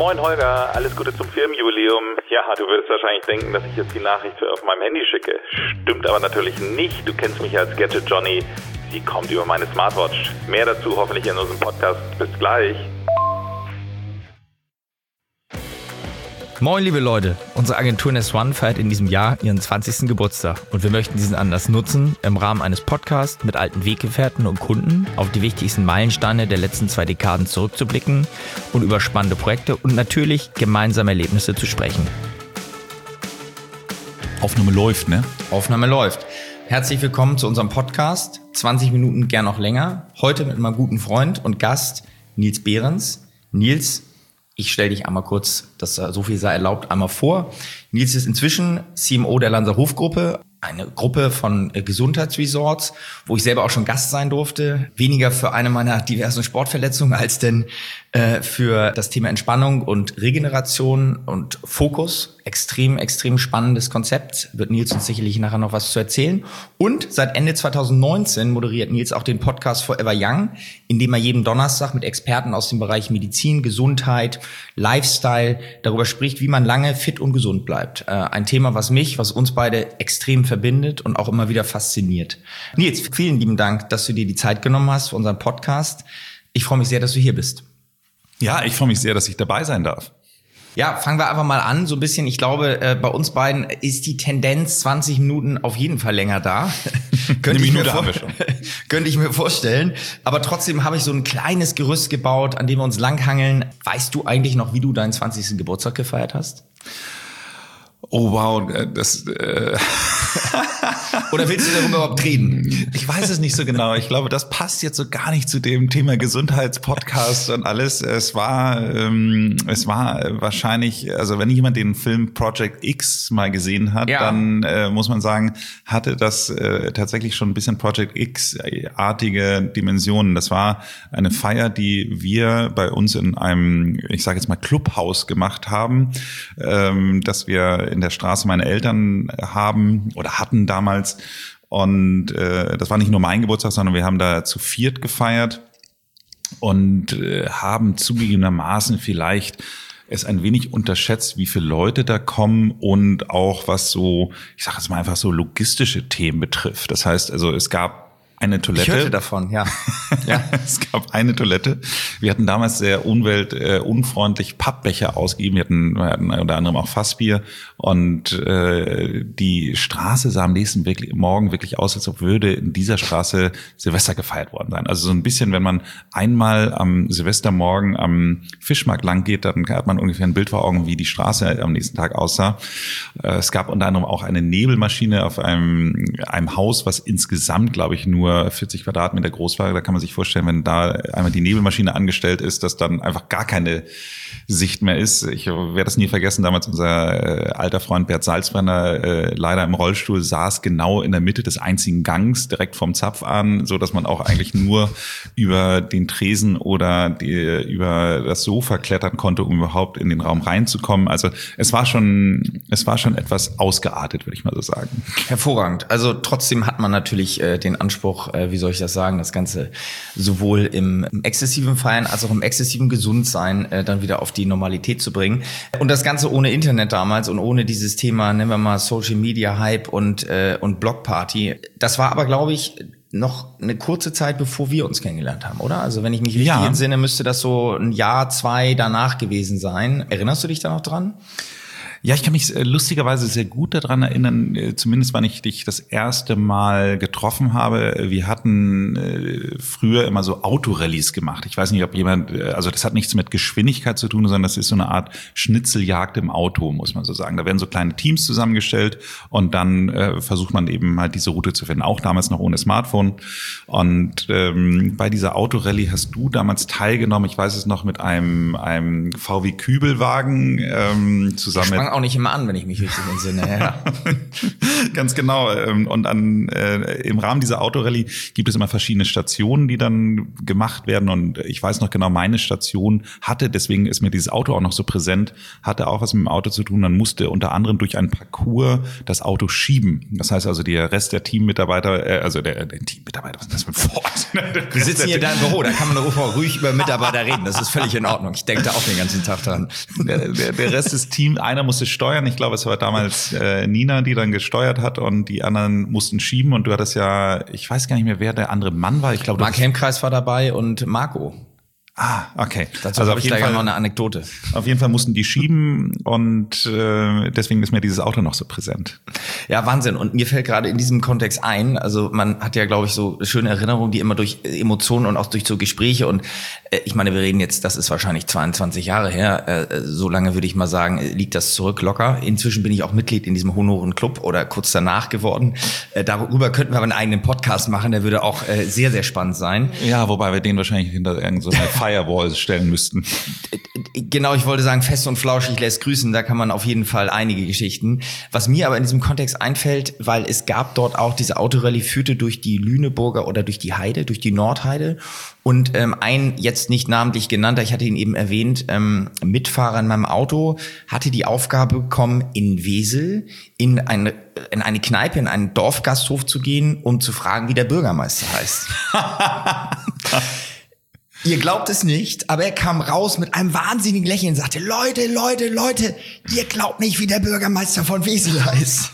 Moin Holger, alles Gute zum Firmenjubiläum. Ja, du würdest wahrscheinlich denken, dass ich jetzt die Nachricht auf meinem Handy schicke. Stimmt aber natürlich nicht. Du kennst mich als Gadget Johnny. Sie kommt über meine Smartwatch. Mehr dazu hoffentlich in unserem Podcast. Bis gleich. Moin liebe Leute, unsere Agentur Nest1 feiert in diesem Jahr ihren 20. Geburtstag und wir möchten diesen Anlass nutzen, im Rahmen eines Podcasts mit alten Weggefährten und Kunden auf die wichtigsten Meilensteine der letzten 2 Dekaden zurückzublicken und über spannende Projekte und natürlich gemeinsame Erlebnisse zu sprechen. Aufnahme läuft, ne? Aufnahme läuft. Herzlich willkommen zu unserem Podcast, 20 Minuten, gern noch länger. Heute mit meinem guten Freund und Gast Nils Behrens. Nils, ich stelle dich einmal kurz, dass so viel sei erlaubt, einmal vor. Nils ist inzwischen CMO der Lanser Hofgruppe, eine Gruppe von Gesundheitsresorts, wo ich selber auch schon Gast sein durfte. Weniger für eine meiner diversen Sportverletzungen als denn für das Thema Entspannung und Regeneration und Fokus. Extrem spannendes Konzept. Wird Nils uns sicherlich nachher noch was zu erzählen. Und seit Ende 2019 moderiert Nils auch den Podcast Forever Young, in dem er jeden Donnerstag mit Experten aus dem Bereich Medizin, Gesundheit, Lifestyle darüber spricht, wie man lange fit und gesund bleibt. Ein Thema, was uns beide extrem verbindet und auch immer wieder fasziniert. Nils, vielen lieben Dank, dass du dir die Zeit genommen hast für unseren Podcast. Ich freue mich sehr, dass du hier bist. Ja, ich freue mich sehr, dass ich dabei sein darf. Ja, fangen wir einfach mal an, so ein bisschen. Ich glaube, bei uns beiden ist die Tendenz 20 Minuten auf jeden Fall länger da. Könnte ich mir vorstellen. Aber trotzdem habe ich so ein kleines Gerüst gebaut, an dem wir uns langhangeln. Weißt du eigentlich noch, wie du deinen 20. Geburtstag gefeiert hast? Oh wow, Oder willst du darüber überhaupt reden? Ich weiß es nicht so genau. Ich glaube, das passt jetzt so gar nicht zu dem Thema Gesundheitspodcast und alles. Es war wahrscheinlich, also wenn jemand den Film Project X mal gesehen hat, dann muss man sagen, hatte das tatsächlich schon ein bisschen Project X-artige Dimensionen. Das war eine Feier, die wir bei uns in einem, ich sage jetzt mal, Clubhaus gemacht haben, dass wir in der Straße meine Eltern hatten damals. Und das war nicht nur mein Geburtstag, sondern wir haben da zu 4 gefeiert und haben zugegebenermaßen vielleicht es ein wenig unterschätzt, wie viele Leute da kommen und auch was so, ich sage jetzt mal einfach so logistische Themen betrifft. Das heißt, also es gab eine Toilette. Ich hörte davon, ja. Es gab eine Toilette. Wir hatten damals sehr umweltunfreundlich Pappbecher ausgegeben. Wir hatten unter anderem auch Fassbier. Und die Straße sah am nächsten Morgen wirklich aus, als ob würde in dieser Straße Silvester gefeiert worden sein. Also so ein bisschen, wenn man einmal am Silvestermorgen am Fischmarkt lang geht, dann hat man ungefähr ein Bild vor Augen, wie die Straße am nächsten Tag aussah. Es gab unter anderem auch eine Nebelmaschine auf einem Haus, was insgesamt, glaube ich, nur 40 Quadratmeter groß war. Da kann man sich vorstellen, wenn da einmal die Nebelmaschine angestellt ist, dass dann einfach gar keine Sicht mehr ist. Ich werde das nie vergessen, damals unser alter Freund Bert Salzbrenner leider im Rollstuhl saß genau in der Mitte des einzigen Gangs, direkt vom Zapf an, so dass man auch eigentlich nur über den Tresen oder über das Sofa klettern konnte, um überhaupt in den Raum reinzukommen. Also es war schon etwas ausgeartet, würde ich mal so sagen. Hervorragend. Also trotzdem hat man natürlich den Anspruch, wie soll ich das sagen, das Ganze sowohl im exzessiven Feiern als auch im exzessiven Gesundsein dann wieder auf die Normalität zu bringen. Und das Ganze ohne Internet damals und ohne dieses Thema, nennen wir mal Social Media Hype und Blockparty. Das war aber, glaube ich, noch eine kurze Zeit, bevor wir uns kennengelernt haben, oder? Also wenn ich mich richtig entsinne, müsste das so ein Jahr, 2 danach gewesen sein. Erinnerst du dich da noch dran? Ja, ich kann mich lustigerweise sehr gut daran erinnern, zumindest wann ich dich das erste Mal getroffen habe. Wir hatten früher immer so Autorallies gemacht. Ich weiß nicht, ob jemand, also das hat nichts mit Geschwindigkeit zu tun, sondern das ist so eine Art Schnitzeljagd im Auto, muss man so sagen. Da werden so kleine Teams zusammengestellt und dann versucht man eben halt diese Route zu finden, auch damals noch ohne Smartphone. Und bei dieser Autorallye hast du damals teilgenommen, ich weiß es noch, mit einem VW Kübelwagen zusammen mit auch nicht immer an, wenn ich mich richtig entsinne. Ja. Ganz genau. Und im Rahmen dieser Autorallye gibt es immer verschiedene Stationen, die dann gemacht werden. Und ich weiß noch genau, meine Station hatte, deswegen ist mir dieses Auto auch noch so präsent, hatte auch was mit dem Auto zu tun. Man musste unter anderem durch einen Parcours das Auto schieben. Das heißt also, der Rest der Teammitarbeiter, also der Teammitarbeiter, was ist das für ein Wort? Wir sitzen hier da im Büro, da kann man ruhig über Mitarbeiter reden. Das ist völlig in Ordnung. Ich denke da auch den ganzen Tag dran. Der Rest des Teams, einer musste steuern. Ich glaube, es war damals Nina, die dann gesteuert hat und die anderen mussten schieben. Und du hattest ja, ich weiß gar nicht mehr, wer der andere Mann war. Ich glaube, Mark Helmkreis war dabei und Marco. Ah, okay. Dazu also habe ich gleich noch eine Anekdote. Auf jeden Fall mussten die schieben und deswegen ist mir dieses Auto noch so präsent. Ja, Wahnsinn. Und mir fällt gerade in diesem Kontext ein, also man hat ja, glaube ich, so schöne Erinnerungen, die immer durch Emotionen und auch durch so Gespräche und ich meine, wir reden jetzt, das ist wahrscheinlich 22 Jahre her, so lange würde ich mal sagen, liegt das zurück locker. Inzwischen bin ich auch Mitglied in diesem Honoren Club oder kurz danach geworden. Darüber könnten wir aber einen eigenen Podcast machen, der würde auch sehr, sehr spannend sein. Ja, wobei wir den wahrscheinlich hinter irgendeiner Firewall stellen müssten. Genau, ich wollte sagen, fest und flauschig lässt grüßen, da kann man auf jeden Fall einige Geschichten. Was mir aber in diesem Kontext einfällt, weil es gab dort auch, diese Autorallye führte durch die Lüneburger oder durch die Heide, durch die Nordheide und ein jetzt nicht namentlich genannter, ich hatte ihn eben erwähnt, Mitfahrer in meinem Auto hatte die Aufgabe bekommen, in Wesel in eine Kneipe, in einen Dorfgasthof zu gehen, um zu fragen, wie der Bürgermeister heißt. Ihr glaubt es nicht, aber er kam raus mit einem wahnsinnigen Lächeln und sagte, Leute, ihr glaubt nicht, wie der Bürgermeister von Wesel heißt.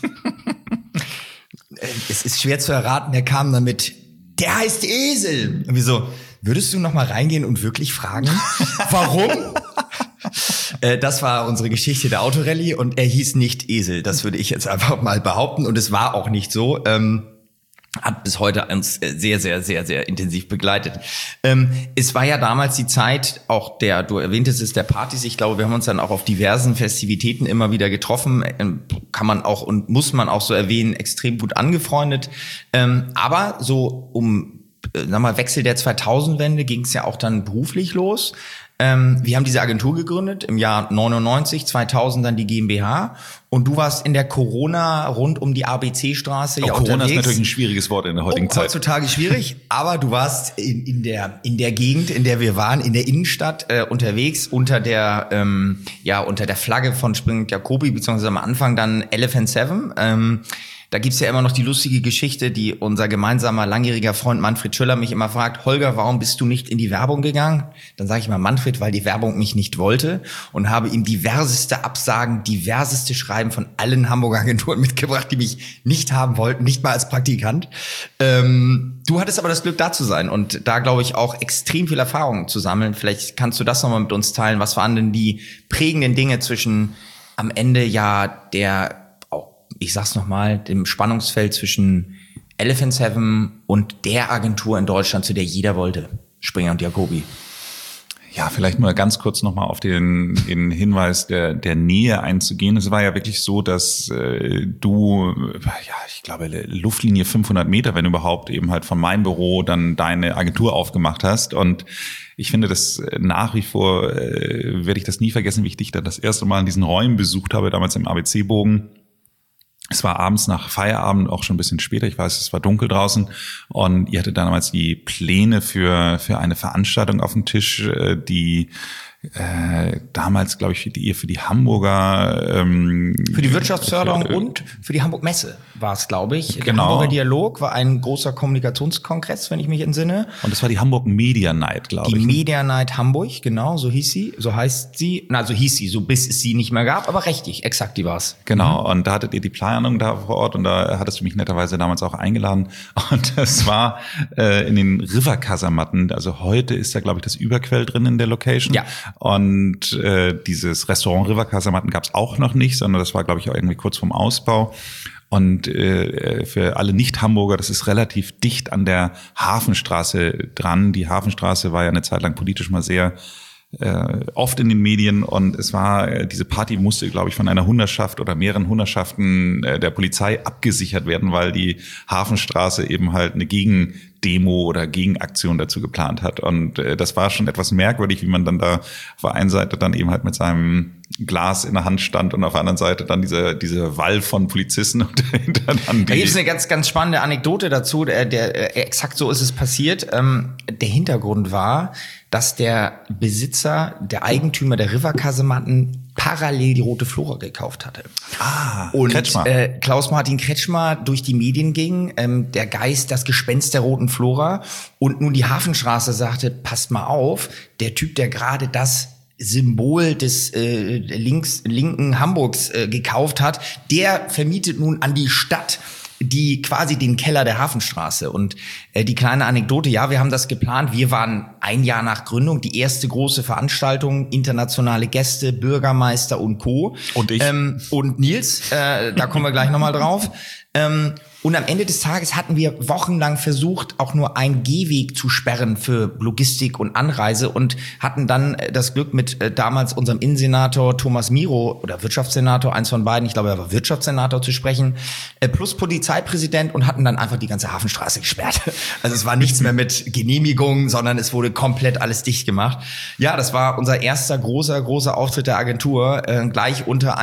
Es ist schwer zu erraten, er kam damit, der heißt Esel. Und wieso? Würdest du noch mal reingehen und wirklich fragen, warum? Das war unsere Geschichte der Autorallye und er hieß nicht Esel. Das würde ich jetzt einfach mal behaupten und es war auch nicht so. Hat bis heute uns sehr, sehr, sehr, sehr intensiv begleitet. Es war ja damals die Zeit, auch du erwähntest es, der Partys. Ich glaube, wir haben uns dann auch auf diversen Festivitäten immer wieder getroffen. Kann man auch und muss man auch so erwähnen, extrem gut angefreundet. Aber so Wechsel der 2000-Wende ging es ja auch dann beruflich los. Wir haben diese Agentur gegründet, im Jahr 99, 2000 dann die GmbH und du warst in der Corona rund um die ABC-Straße ja Corona unterwegs. Ist natürlich ein schwieriges Wort in der heutigen Zeit. Heutzutage schwierig, aber du warst in der Gegend, in der wir waren, in der Innenstadt unterwegs unter der Flagge von Spring Jacobi, beziehungsweise am Anfang dann Elephant 7. Da gibt's ja immer noch die lustige Geschichte, die unser gemeinsamer langjähriger Freund Manfred Schöller mich immer fragt, Holger, warum bist du nicht in die Werbung gegangen? Dann sage ich mal, Manfred, weil die Werbung mich nicht wollte und habe ihm diverseste Absagen, diverseste Schreiben von allen Hamburger Agenturen mitgebracht, die mich nicht haben wollten, nicht mal als Praktikant. Du hattest aber das Glück, da zu sein und da, glaube ich, auch extrem viel Erfahrung zu sammeln. Vielleicht kannst du das nochmal mit uns teilen. Was waren denn die prägenden Dinge zwischen am Ende ich sag's nochmal, dem Spannungsfeld zwischen Elephant 7 und der Agentur in Deutschland, zu der jeder wollte, Springer und Jacobi? Ja, vielleicht mal ganz kurz nochmal auf den Hinweis der Nähe einzugehen. Es war ja wirklich so, dass du, ich glaube, Luftlinie 500 Meter, wenn überhaupt, eben halt von meinem Büro dann deine Agentur aufgemacht hast. Und ich finde das nach wie vor, werde ich das nie vergessen, wie ich dich da das erste Mal in diesen Räumen besucht habe, damals im ABC-Bogen. Es war abends nach Feierabend, auch schon ein bisschen später, ich weiß, es war dunkel draußen und ihr hattet damals die Pläne für eine Veranstaltung auf dem Tisch, die damals, glaube ich, für die Hamburger für die Wirtschaftsförderung und für die Hamburg Messe war es, glaube ich. Genau. Der Hamburger Dialog war ein großer Kommunikationskongress, wenn ich mich entsinne. Und das war die Hamburg Media Night, glaube ich. Die Media Night Hamburg, genau, so hieß sie, so heißt sie. So hieß sie, so bis es sie nicht mehr gab, aber richtig, exakt, die war's. Genau, und da hattet ihr die Planung da vor Ort und da hattest du mich netterweise damals auch eingeladen. Und das war in den River-Kasematten, also heute ist da, glaube ich, das Überquell drin in der Location. Ja. Und dieses Restaurant River Kasematten gab es auch noch nicht, sondern das war, glaube ich, auch irgendwie kurz vorm Ausbau. Und für alle Nicht-Hamburger, das ist relativ dicht an der Hafenstraße dran. Die Hafenstraße war ja eine Zeit lang politisch mal sehr oft in den Medien und es war, diese Party musste, glaube ich, von einer Hundertschaft oder mehreren Hundertschaften der Polizei abgesichert werden, weil die Hafenstraße eben halt eine Demo oder Gegenaktion dazu geplant hat. Und das war schon etwas merkwürdig, wie man dann da auf der einen Seite dann eben halt mit seinem Glas in der Hand stand und auf der anderen Seite dann diese Wall von Polizisten und dahinter dann Da gibt es eine ganz, ganz spannende Anekdote dazu, exakt so ist es passiert. Der Hintergrund war, dass der Besitzer, der Eigentümer der Riverkasematten parallel die Rote Flora gekauft hatte. Und Kretschmer. Klaus-Martin Kretschmer durch die Medien ging, der Geist, das Gespenst der Roten Flora, und nun die Hafenstraße sagte, passt mal auf, der Typ, der gerade das Symbol des linken Hamburgs gekauft hat, der vermietet nun an die Stadt die quasi den Keller der Hafenstraße. Und die kleine Anekdote, ja, wir haben das geplant. Wir waren ein Jahr nach Gründung, die erste große Veranstaltung, internationale Gäste, Bürgermeister und Co. Und ich. Und Nils, da kommen wir gleich nochmal drauf. Und am Ende des Tages hatten wir wochenlang versucht, auch nur einen Gehweg zu sperren für Logistik und Anreise und hatten dann das Glück mit damals unserem Innensenator Thomas Miro oder Wirtschaftssenator, eins von beiden, ich glaube, er war Wirtschaftssenator, zu sprechen, plus Polizeipräsident, und hatten dann einfach die ganze Hafenstraße gesperrt. Also es war nichts mehr mit Genehmigung, sondern es wurde komplett alles dicht gemacht. Ja, das war unser erster großer Auftritt der Agentur, gleich unter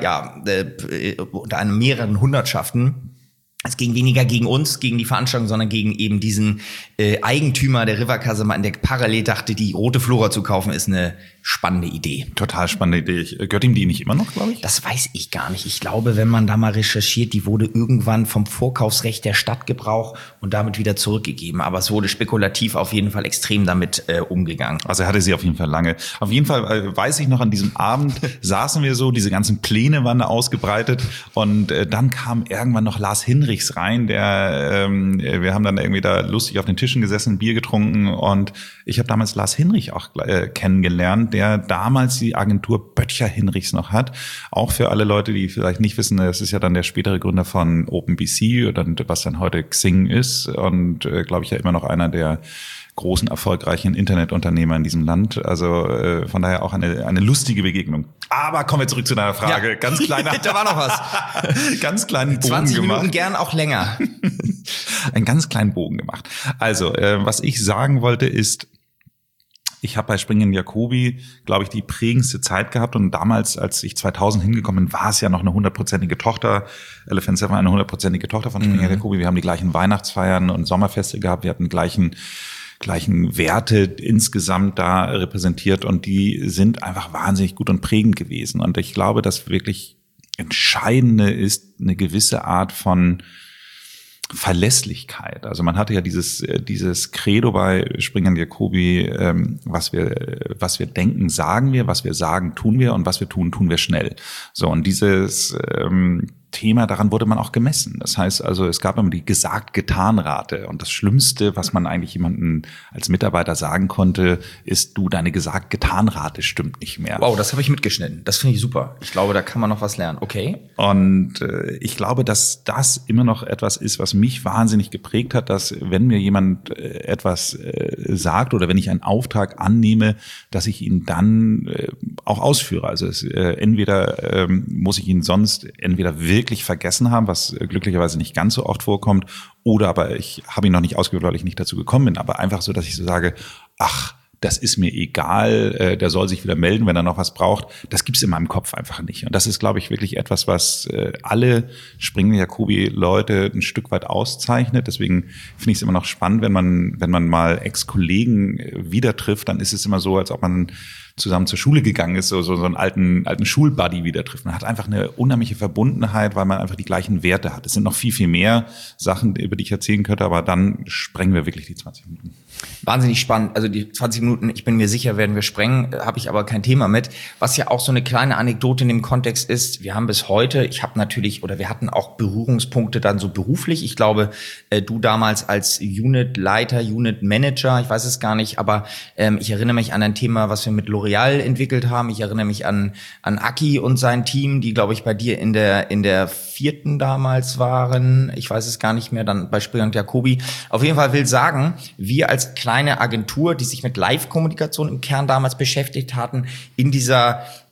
unter einem mehreren Hundertschaften. Es ging weniger gegen uns, gegen die Veranstaltung, sondern gegen eben diesen Eigentümer der Riverkasematten, der parallel dachte, die Rote Flora zu kaufen, ist eine spannende Idee. Total spannende Idee. Gehört ihm die nicht immer noch, glaube ich? Das weiß ich gar nicht. Ich glaube, wenn man da mal recherchiert, die wurde irgendwann vom Vorkaufsrecht der Stadt Gebrauch und damit wieder zurückgegeben. Aber es wurde spekulativ auf jeden Fall extrem damit umgegangen. Also er hatte sie auf jeden Fall lange. Auf jeden Fall weiß ich noch, an diesem Abend saßen wir so, diese ganzen Pläne waren da ausgebreitet, und dann kam irgendwann noch Lars Hinrichs rein, der wir haben dann irgendwie da lustig auf den Tischen gesessen, Bier getrunken, und ich habe damals Lars Hinrich auch kennengelernt, der damals die Agentur Böttcher Hinrichs noch hat. Auch für alle Leute, die vielleicht nicht wissen, das ist ja dann der spätere Gründer von OpenBC, oder was dann heute Xing ist, und glaube ich ja immer noch einer der großen, erfolgreichen Internetunternehmer in diesem Land. Also von daher auch eine lustige Begegnung. Aber kommen wir zurück zu deiner Frage. Ja. Ganz kleiner. Da war noch was. Ganz kleinen Bogen 20 gemacht. Minuten gern auch länger. Einen ganz kleinen Bogen gemacht. Also, was ich sagen wollte ist, ich habe bei Springen Jacobi, glaube ich, die prägendste Zeit gehabt, und damals, als ich 2000 hingekommen bin, war es ja noch eine 100%ige Tochter. Elephant Seven war eine 100%ige Tochter von Springen Jacobi. Wir haben die gleichen Weihnachtsfeiern und Sommerfeste gehabt. Wir hatten gleichen Werte insgesamt da repräsentiert, und die sind einfach wahnsinnig gut und prägend gewesen. Und ich glaube, das wirklich Entscheidende ist eine gewisse Art von Verlässlichkeit. Also man hatte ja dieses Credo bei Springen Jacobi, was wir denken, sagen wir, was wir sagen, tun wir, und was wir tun, tun wir schnell. So, und dieses Thema, daran wurde man auch gemessen. Das heißt also, es gab immer die Gesagt-Getan-Rate, und das Schlimmste, was man eigentlich jemandem als Mitarbeiter sagen konnte, ist, du, deine Gesagt-Getan-Rate stimmt nicht mehr. Wow, das habe ich mitgeschnitten. Das finde ich super. Ich glaube, da kann man noch was lernen. Okay. Und ich glaube, dass das immer noch etwas ist, was mich wahnsinnig geprägt hat, dass wenn mir jemand etwas sagt oder wenn ich einen Auftrag annehme, dass ich ihn dann auch ausführe. Also entweder muss ich ihn sonst entweder wirklich vergessen haben, was glücklicherweise nicht ganz so oft vorkommt, oder aber ich habe ihn noch nicht ausgeführt, weil ich nicht dazu gekommen bin, aber einfach so, dass ich so sage, ach, das ist mir egal, der soll sich wieder melden, wenn er noch was braucht. Das gibt's in meinem Kopf einfach nicht. Und das ist, glaube ich, wirklich etwas, was alle Springen Jacobi-Leute ein Stück weit auszeichnet. Deswegen finde ich es immer noch spannend, wenn man mal Ex-Kollegen wieder trifft, dann ist es immer so, als ob man zusammen zur Schule gegangen ist, so einen alten Schulbuddy wieder trifft. Man hat einfach eine unheimliche Verbundenheit, weil man einfach die gleichen Werte hat. Es sind noch viel mehr Sachen, über die ich erzählen könnte, aber dann sprengen wir wirklich die 20 Minuten. Wahnsinnig spannend. Also die 20 Minuten, ich bin mir sicher, werden wir sprengen, habe ich aber kein Thema mit. Was ja auch so eine kleine Anekdote in dem Kontext ist, wir haben bis heute, wir hatten auch Berührungspunkte dann so beruflich. Ich glaube, du damals als Unit-Leiter, Unit-Manager, ich weiß es gar nicht, aber ich erinnere mich an ein Thema, was wir mit L'Oreal entwickelt haben. Ich erinnere mich an Aki und sein Team, die, glaube ich, bei dir in der 4. damals waren. Ich weiß es gar nicht mehr, dann bei Springen Jacobi. Auf jeden Fall will sagen, wir als kleine Agentur, die sich mit Live-Kommunikation im Kern damals beschäftigt hatten, in dieser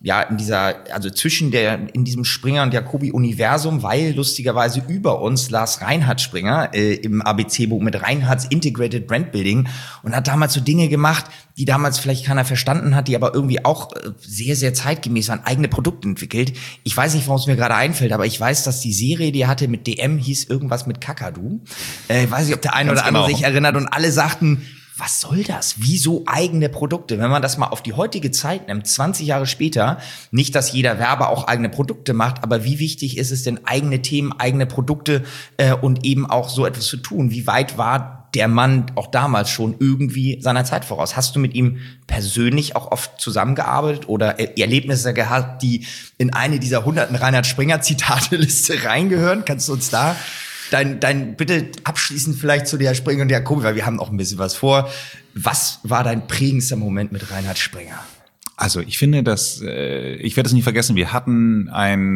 in diesem Springer und Jacobi-Universum, weil lustigerweise über uns Lars Reinhard Springer im ABC-Buch mit Reinhards Integrated Brand Building und hat damals so Dinge gemacht, die damals vielleicht keiner verstanden hat, die aber irgendwie auch sehr, sehr zeitgemäß waren, eigene Produkte entwickelt. Ich weiß nicht, warum es mir gerade einfällt, aber ich weiß, dass die Serie, die er hatte mit DM, hieß irgendwas mit Kakadu. Ich weiß nicht, ob der eine oder andere sich erinnert und alle sagten, was soll das? Wieso eigene Produkte? Wenn man das mal auf die heutige Zeit nimmt, 20 Jahre später, nicht, dass jeder Werber auch eigene Produkte macht, aber wie wichtig ist es denn, eigene Themen, eigene Produkte und eben auch so etwas zu tun? Wie weit war der Mann auch damals schon irgendwie seiner Zeit voraus? Hast du mit ihm persönlich auch oft zusammengearbeitet oder Erlebnisse gehabt, die in eine dieser hunderten Reinhard Springer Zitate-Liste reingehören? Kannst du uns da dein bitte abschließend vielleicht zu der Springer und der Jacobi, weil wir haben auch ein bisschen was vor. Was war dein prägendster Moment mit Reinhard Springer? Also ich finde, dass ich werde es nie vergessen. Wir hatten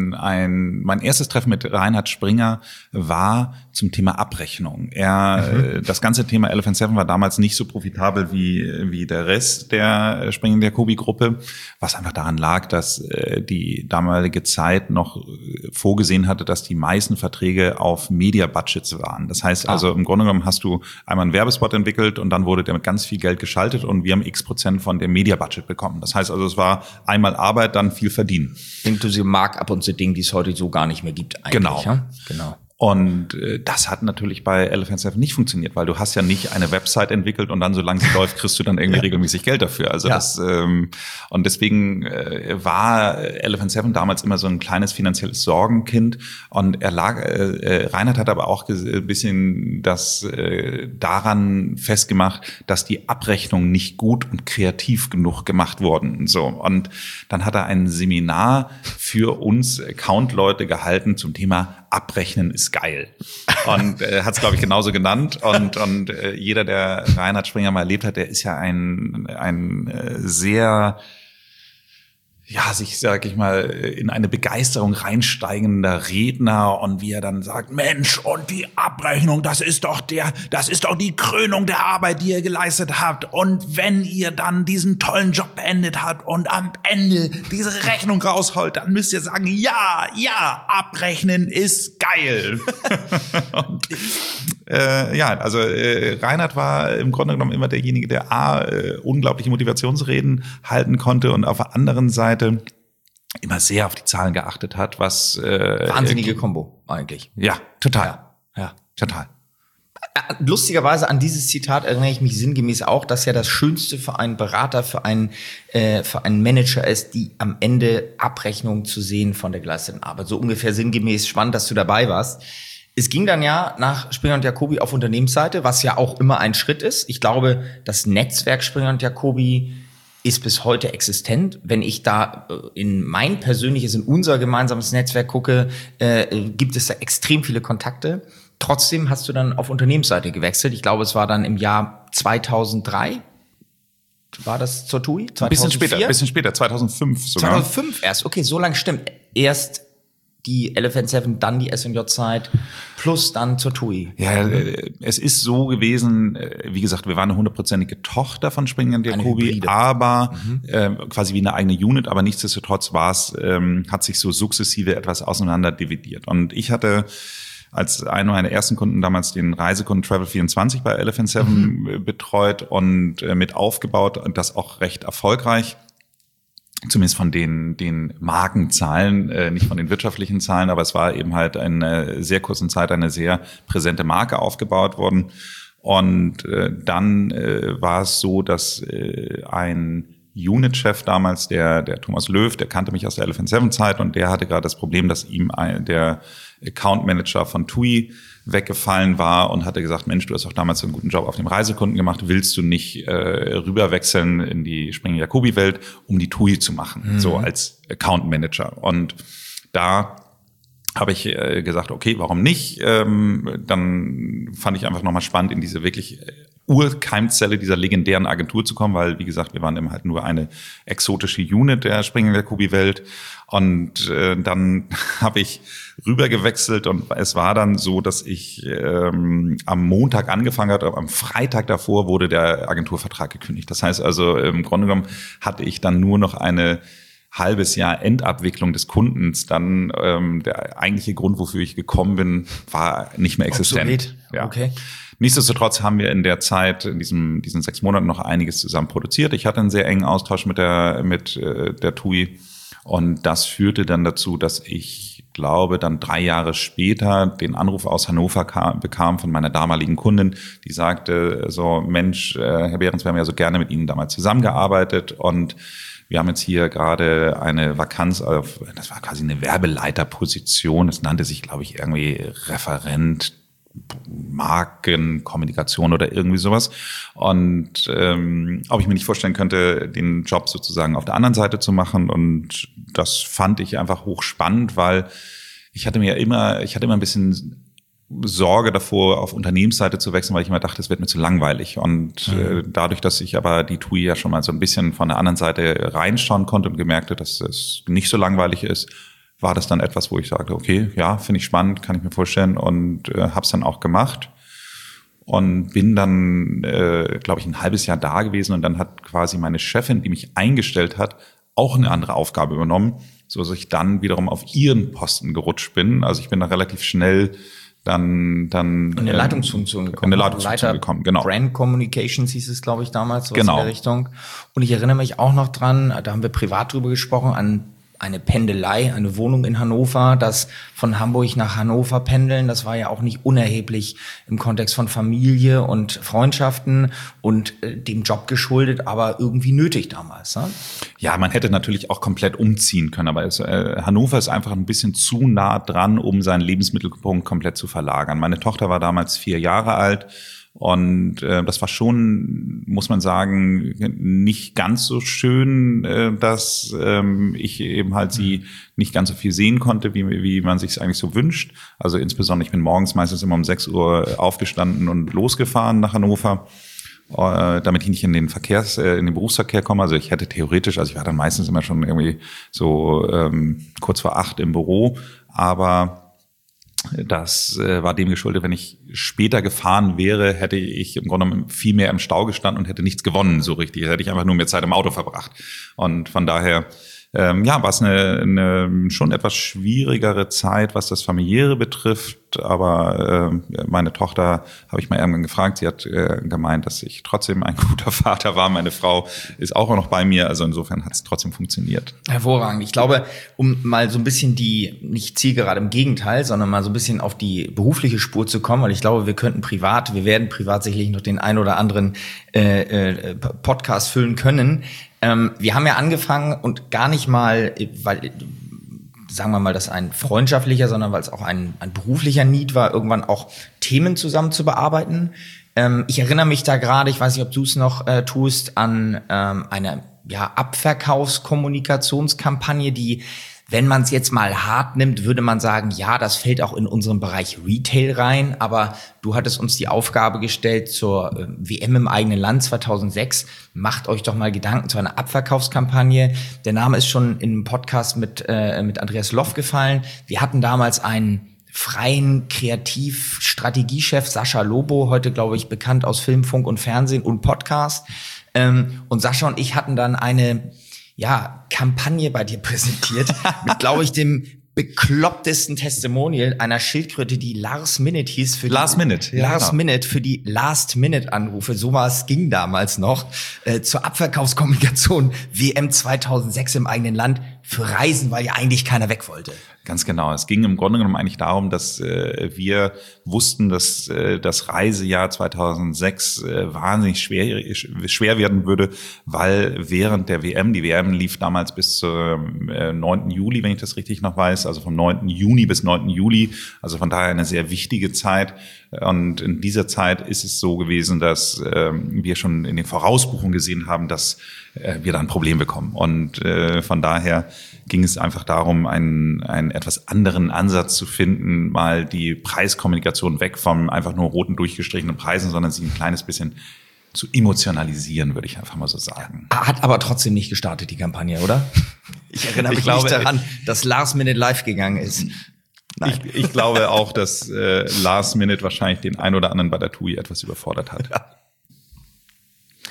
mein erstes Treffen mit Reinhard Springer war zum Thema Abrechnung. Das ganze Thema Elephant Seven war damals nicht so profitabel wie der Rest der Springer und Jacobi Gruppe, was einfach daran lag, dass die damalige Zeit noch vorgesehen hatte, dass die meisten Verträge auf Media Budgets waren. Das heißt also im Grunde genommen hast du einmal einen Werbespot entwickelt und dann wurde der mit ganz viel Geld geschaltet und wir haben X% von dem Media Budget bekommen. Das heißt also, es war einmal Arbeit, dann viel verdienen. Inklusive Markup und so Dinge, die es heute so gar nicht mehr gibt eigentlich. Genau. Ja? Genau. Und das hat natürlich bei Elephant Seven nicht funktioniert, weil du hast ja nicht eine Website entwickelt und dann, solange sie läuft, kriegst du dann irgendwie regelmäßig Geld dafür. Also das und deswegen war Elephant Seven damals immer so ein kleines finanzielles Sorgenkind. Und Reinhard hat aber auch ein bisschen das daran festgemacht, dass die Abrechnungen nicht gut und kreativ genug gemacht wurden. So, und dann hat er ein Seminar für uns Account-Leute gehalten zum Thema Abrechnen ist geil. Und hat es, glaube ich, genauso genannt. Und jeder, der Reinhard Springer mal erlebt hat, der ist ja ein sehr, sag ich mal, in eine Begeisterung reinsteigender Redner und wie er dann sagt, Mensch, und die Abrechnung, das ist doch die Krönung der Arbeit, die ihr geleistet habt. Und wenn ihr dann diesen tollen Job beendet habt und am Ende diese Rechnung rausholt, dann müsst ihr sagen, ja, abrechnen ist geil. Und, Reinhard war im Grunde genommen immer derjenige, der unglaubliche Motivationsreden halten konnte und auf der anderen Seite immer sehr auf die Zahlen geachtet hat, was wahnsinnige Kombo eigentlich. Ja, total. Ja. Total. Lustigerweise an dieses Zitat erinnere ich mich sinngemäß auch, dass ja das Schönste für einen Berater, für einen Manager ist, die am Ende Abrechnung zu sehen von der geleisteten Arbeit. So ungefähr sinngemäß. Spannend, dass du dabei warst. Es ging dann ja nach Springer und Jacobi auf Unternehmensseite, was ja auch immer ein Schritt ist. Ich glaube, das Netzwerk Springer und Jacobi ist bis heute existent. Wenn ich da in unser gemeinsames Netzwerk gucke, gibt es da extrem viele Kontakte. Trotzdem hast du dann auf Unternehmensseite gewechselt. Ich glaube, es war dann im Jahr 2003. War das zur TUI? 2004? Ein bisschen später, 2005 sogar. 2005 erst, okay, so lange stimmt. Erst die Elephant Seven, dann die SNJ-Zeit, plus dann zur TUI. Ja, es ist so gewesen, wie gesagt, wir waren eine 100%ige Tochter von Springer und Jacobi, aber quasi wie eine eigene Unit, aber nichtsdestotrotz hat sich so sukzessive etwas auseinander dividiert. Und ich hatte als einer meiner ersten Kunden damals den Reisekunden Travel24 bei Elephant Seven betreut und mit aufgebaut und das auch recht erfolgreich. Zumindest von den Markenzahlen, nicht von den wirtschaftlichen Zahlen, aber es war eben halt in einer sehr kurzen Zeit eine sehr präsente Marke aufgebaut worden. Und dann war es so, dass ein Unit-Chef damals, der Thomas Löw, der kannte mich aus der Elephant Seven Zeit und der hatte gerade das Problem, dass ihm der Account Manager von TUI weggefallen war und hatte gesagt, Mensch, du hast auch damals einen guten Job auf dem Reisekunden gemacht, willst du nicht rüberwechseln in die Springer Jacobi Welt, um die TUI zu machen, so als Account Manager. Und da habe ich gesagt, okay, warum nicht? Dann fand ich einfach nochmal spannend, in diese wirklich Urkeimzelle dieser legendären Agentur zu kommen, weil, wie gesagt, wir waren immer halt nur eine exotische Unit der Springer Jacobi Welt. Und dann habe ich rübergewechselt und es war dann so, dass ich am Montag angefangen hatte, am Freitag davor wurde der Agenturvertrag gekündigt. Das heißt also, im Grunde genommen hatte ich dann nur noch eine halbes Jahr Endabwicklung des Kundens dann der eigentliche Grund, wofür ich gekommen bin, war nicht mehr existent. Obsolet. Ja. Okay. Nichtsdestotrotz haben wir in der Zeit, in diesen 6 Monaten noch einiges zusammen produziert. Ich hatte einen sehr engen Austausch mit der TUI und das führte dann dazu, dass ich glaube, dann 3 Jahre später den Anruf aus Hannover bekam von meiner damaligen Kundin, die sagte so, Mensch, Herr Behrens, wir haben ja so gerne mit Ihnen damals zusammengearbeitet und wir haben jetzt hier gerade eine Vakanz auf, das war quasi eine Werbeleiterposition, das nannte sich, glaube ich, irgendwie Referent Markenkommunikation oder irgendwie sowas. Und ob ich mir nicht vorstellen könnte, den Job sozusagen auf der anderen Seite zu machen. Und das fand ich einfach hochspannend, weil ich hatte immer ein bisschen Sorge davor, auf Unternehmensseite zu wechseln, weil ich immer dachte, es wird mir zu langweilig. Und dadurch, dass ich aber die TUI ja schon mal so ein bisschen von der anderen Seite reinschauen konnte und gemerkte, dass es nicht so langweilig ist, war das dann etwas, wo ich sagte, okay, ja, finde ich spannend, kann ich mir vorstellen und habe es dann auch gemacht und bin dann, glaube ich, ein halbes Jahr da gewesen und dann hat quasi meine Chefin, die mich eingestellt hat, auch eine andere Aufgabe übernommen, so dass ich dann wiederum auf ihren Posten gerutscht bin. Also ich bin da relativ schnell dann in eine Leitungsfunktion gekommen. In eine Leitungsfunktion gekommen, genau. Brand Communications hieß es, glaube ich, damals, so genau. In der Richtung. Und ich erinnere mich auch noch dran, da haben wir privat drüber gesprochen, an eine Pendelei, eine Wohnung in Hannover, das von Hamburg nach Hannover pendeln, das war ja auch nicht unerheblich im Kontext von Familie und Freundschaften und dem Job geschuldet, aber irgendwie nötig damals. Ne? Ja, man hätte natürlich auch komplett umziehen können, aber Hannover ist einfach ein bisschen zu nah dran, um seinen Lebensmittelpunkt komplett zu verlagern. Meine Tochter war damals 4 Jahre alt. Und das war schon, muss man sagen, nicht ganz so schön, dass ich eben halt sie nicht ganz so viel sehen konnte, wie man sich es eigentlich so wünscht. Also insbesondere, ich bin morgens meistens immer um 6 Uhr aufgestanden und losgefahren nach Hannover, damit ich nicht in den Berufsverkehr komme. Also ich hätte theoretisch, also ich war dann meistens immer schon irgendwie so kurz vor 8 im Büro, aber das war dem geschuldet, wenn ich später gefahren wäre, hätte ich im Grunde genommen viel mehr im Stau gestanden und hätte nichts gewonnen so richtig. Da hätte ich einfach nur mehr Zeit im Auto verbracht. Und von daher war es eine schon etwas schwierigere Zeit, was das Familiäre betrifft. Aber meine Tochter habe ich mal irgendwann gefragt. Sie hat gemeint, dass ich trotzdem ein guter Vater war. Meine Frau ist auch noch bei mir. Also insofern hat es trotzdem funktioniert. Hervorragend. Ich glaube, um mal so ein bisschen nicht zielgerade im Gegenteil, sondern mal so ein bisschen auf die berufliche Spur zu kommen, weil ich glaube, wir werden privat sicherlich noch den ein oder anderen Podcast füllen können. Wir haben ja angefangen und gar nicht mal, weil, sagen wir mal, das ein freundschaftlicher, sondern weil es auch ein beruflicher Need war, irgendwann auch Themen zusammen zu bearbeiten. Ich erinnere mich da gerade, ich weiß nicht, ob du es noch tust, an eine Abverkaufskommunikationskampagne, die, wenn man es jetzt mal hart nimmt, würde man sagen, ja, das fällt auch in unseren Bereich Retail rein, aber du hattest uns die Aufgabe gestellt zur WM im eigenen Land 2006. Macht euch doch mal Gedanken zu einer Abverkaufskampagne. Der Name ist schon in einem Podcast mit Andreas Loff gefallen. Wir hatten damals einen freien Kreativstrategiechef Sascha Lobo, heute, glaube ich, bekannt aus Film, Funk und Fernsehen und Podcast. Und Sascha und ich hatten dann eine Kampagne bei dir präsentiert mit, glaube ich, dem beklopptesten Testimonial einer Schildkröte, die Last Minute hieß für die Last-Minute-Anrufe. Sowas ging damals noch zur Abverkaufskommunikation WM 2006 im eigenen Land für Reisen, weil ja eigentlich keiner weg wollte. Ganz genau. Es ging im Grunde genommen eigentlich darum, dass wir wussten, dass das Reisejahr 2006 wahnsinnig schwer werden würde, weil während der WM, die WM lief damals bis zum 9. Juli, wenn ich das richtig noch weiß, also vom 9. Juni bis 9. Juli, also von daher eine sehr wichtige Zeit. Und in dieser Zeit ist es so gewesen, dass wir schon in den Vorausbuchungen gesehen haben, dass wir da ein Problem bekommen. Und von daher ging es einfach darum, einen etwas anderen Ansatz zu finden, mal die Preiskommunikation weg vom einfach nur roten durchgestrichenen Preisen, sondern sie ein kleines bisschen zu emotionalisieren, würde ich einfach mal so sagen. Hat aber trotzdem nicht gestartet, die Kampagne, oder? Ich erinnere mich nicht daran, dass Last Minute live gegangen ist. Ich glaube auch, dass Last Minute wahrscheinlich den einen oder anderen bei der TUI etwas überfordert hat.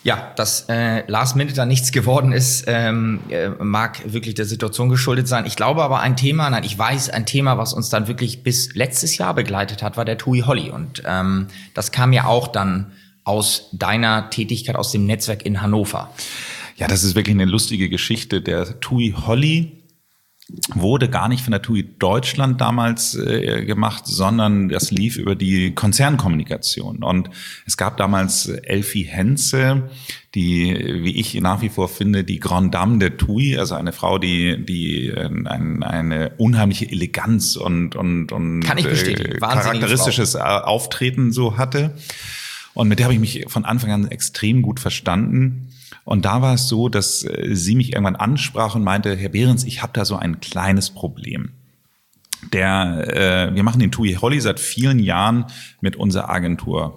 Ja, dass Last Minute da nichts geworden ist, mag wirklich der Situation geschuldet sein. Ich glaube aber ein Thema, was uns dann wirklich bis letztes Jahr begleitet hat, war der TUI Holly. Und das kam ja auch dann aus deiner Tätigkeit aus dem Netzwerk in Hannover. Ja, das ist wirklich eine lustige Geschichte. Der TUI Holly wurde gar nicht von der TUI Deutschland damals gemacht, sondern das lief über die Konzernkommunikation. Und es gab damals Elfie Henze, die, wie ich nach wie vor finde, die Grande Dame der TUI, also eine Frau, die eine unheimliche Eleganz und kann ich bestätigen, charakteristisches Auftreten so hatte. Und mit der habe ich mich von Anfang an extrem gut verstanden. Und da war es so, dass sie mich irgendwann ansprach und meinte, Herr Behrens, ich habe da so ein kleines Problem. Wir machen den TUI Holly seit vielen Jahren mit unserer Agentur.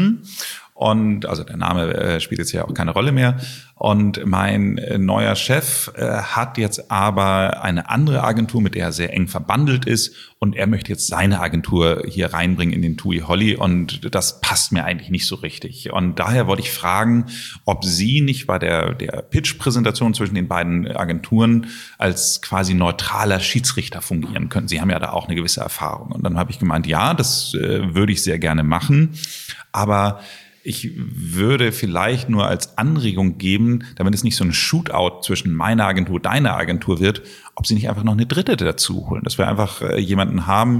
Und also der Name spielt jetzt ja auch keine Rolle mehr. Und mein neuer Chef hat jetzt aber eine andere Agentur, mit der er sehr eng verbandelt ist. Und er möchte jetzt seine Agentur hier reinbringen in den TUI Holly. Und das passt mir eigentlich nicht so richtig. Und daher wollte ich fragen, ob Sie nicht bei der Pitch-Präsentation zwischen den beiden Agenturen als quasi neutraler Schiedsrichter fungieren können. Sie haben ja da auch eine gewisse Erfahrung. Und dann habe ich gemeint, ja, das würde ich sehr gerne machen. Aber ich würde vielleicht nur als Anregung geben, damit es nicht so ein Shootout zwischen meiner Agentur, deiner Agentur wird, ob sie nicht einfach noch eine dritte dazu holen. Dass wir einfach jemanden haben,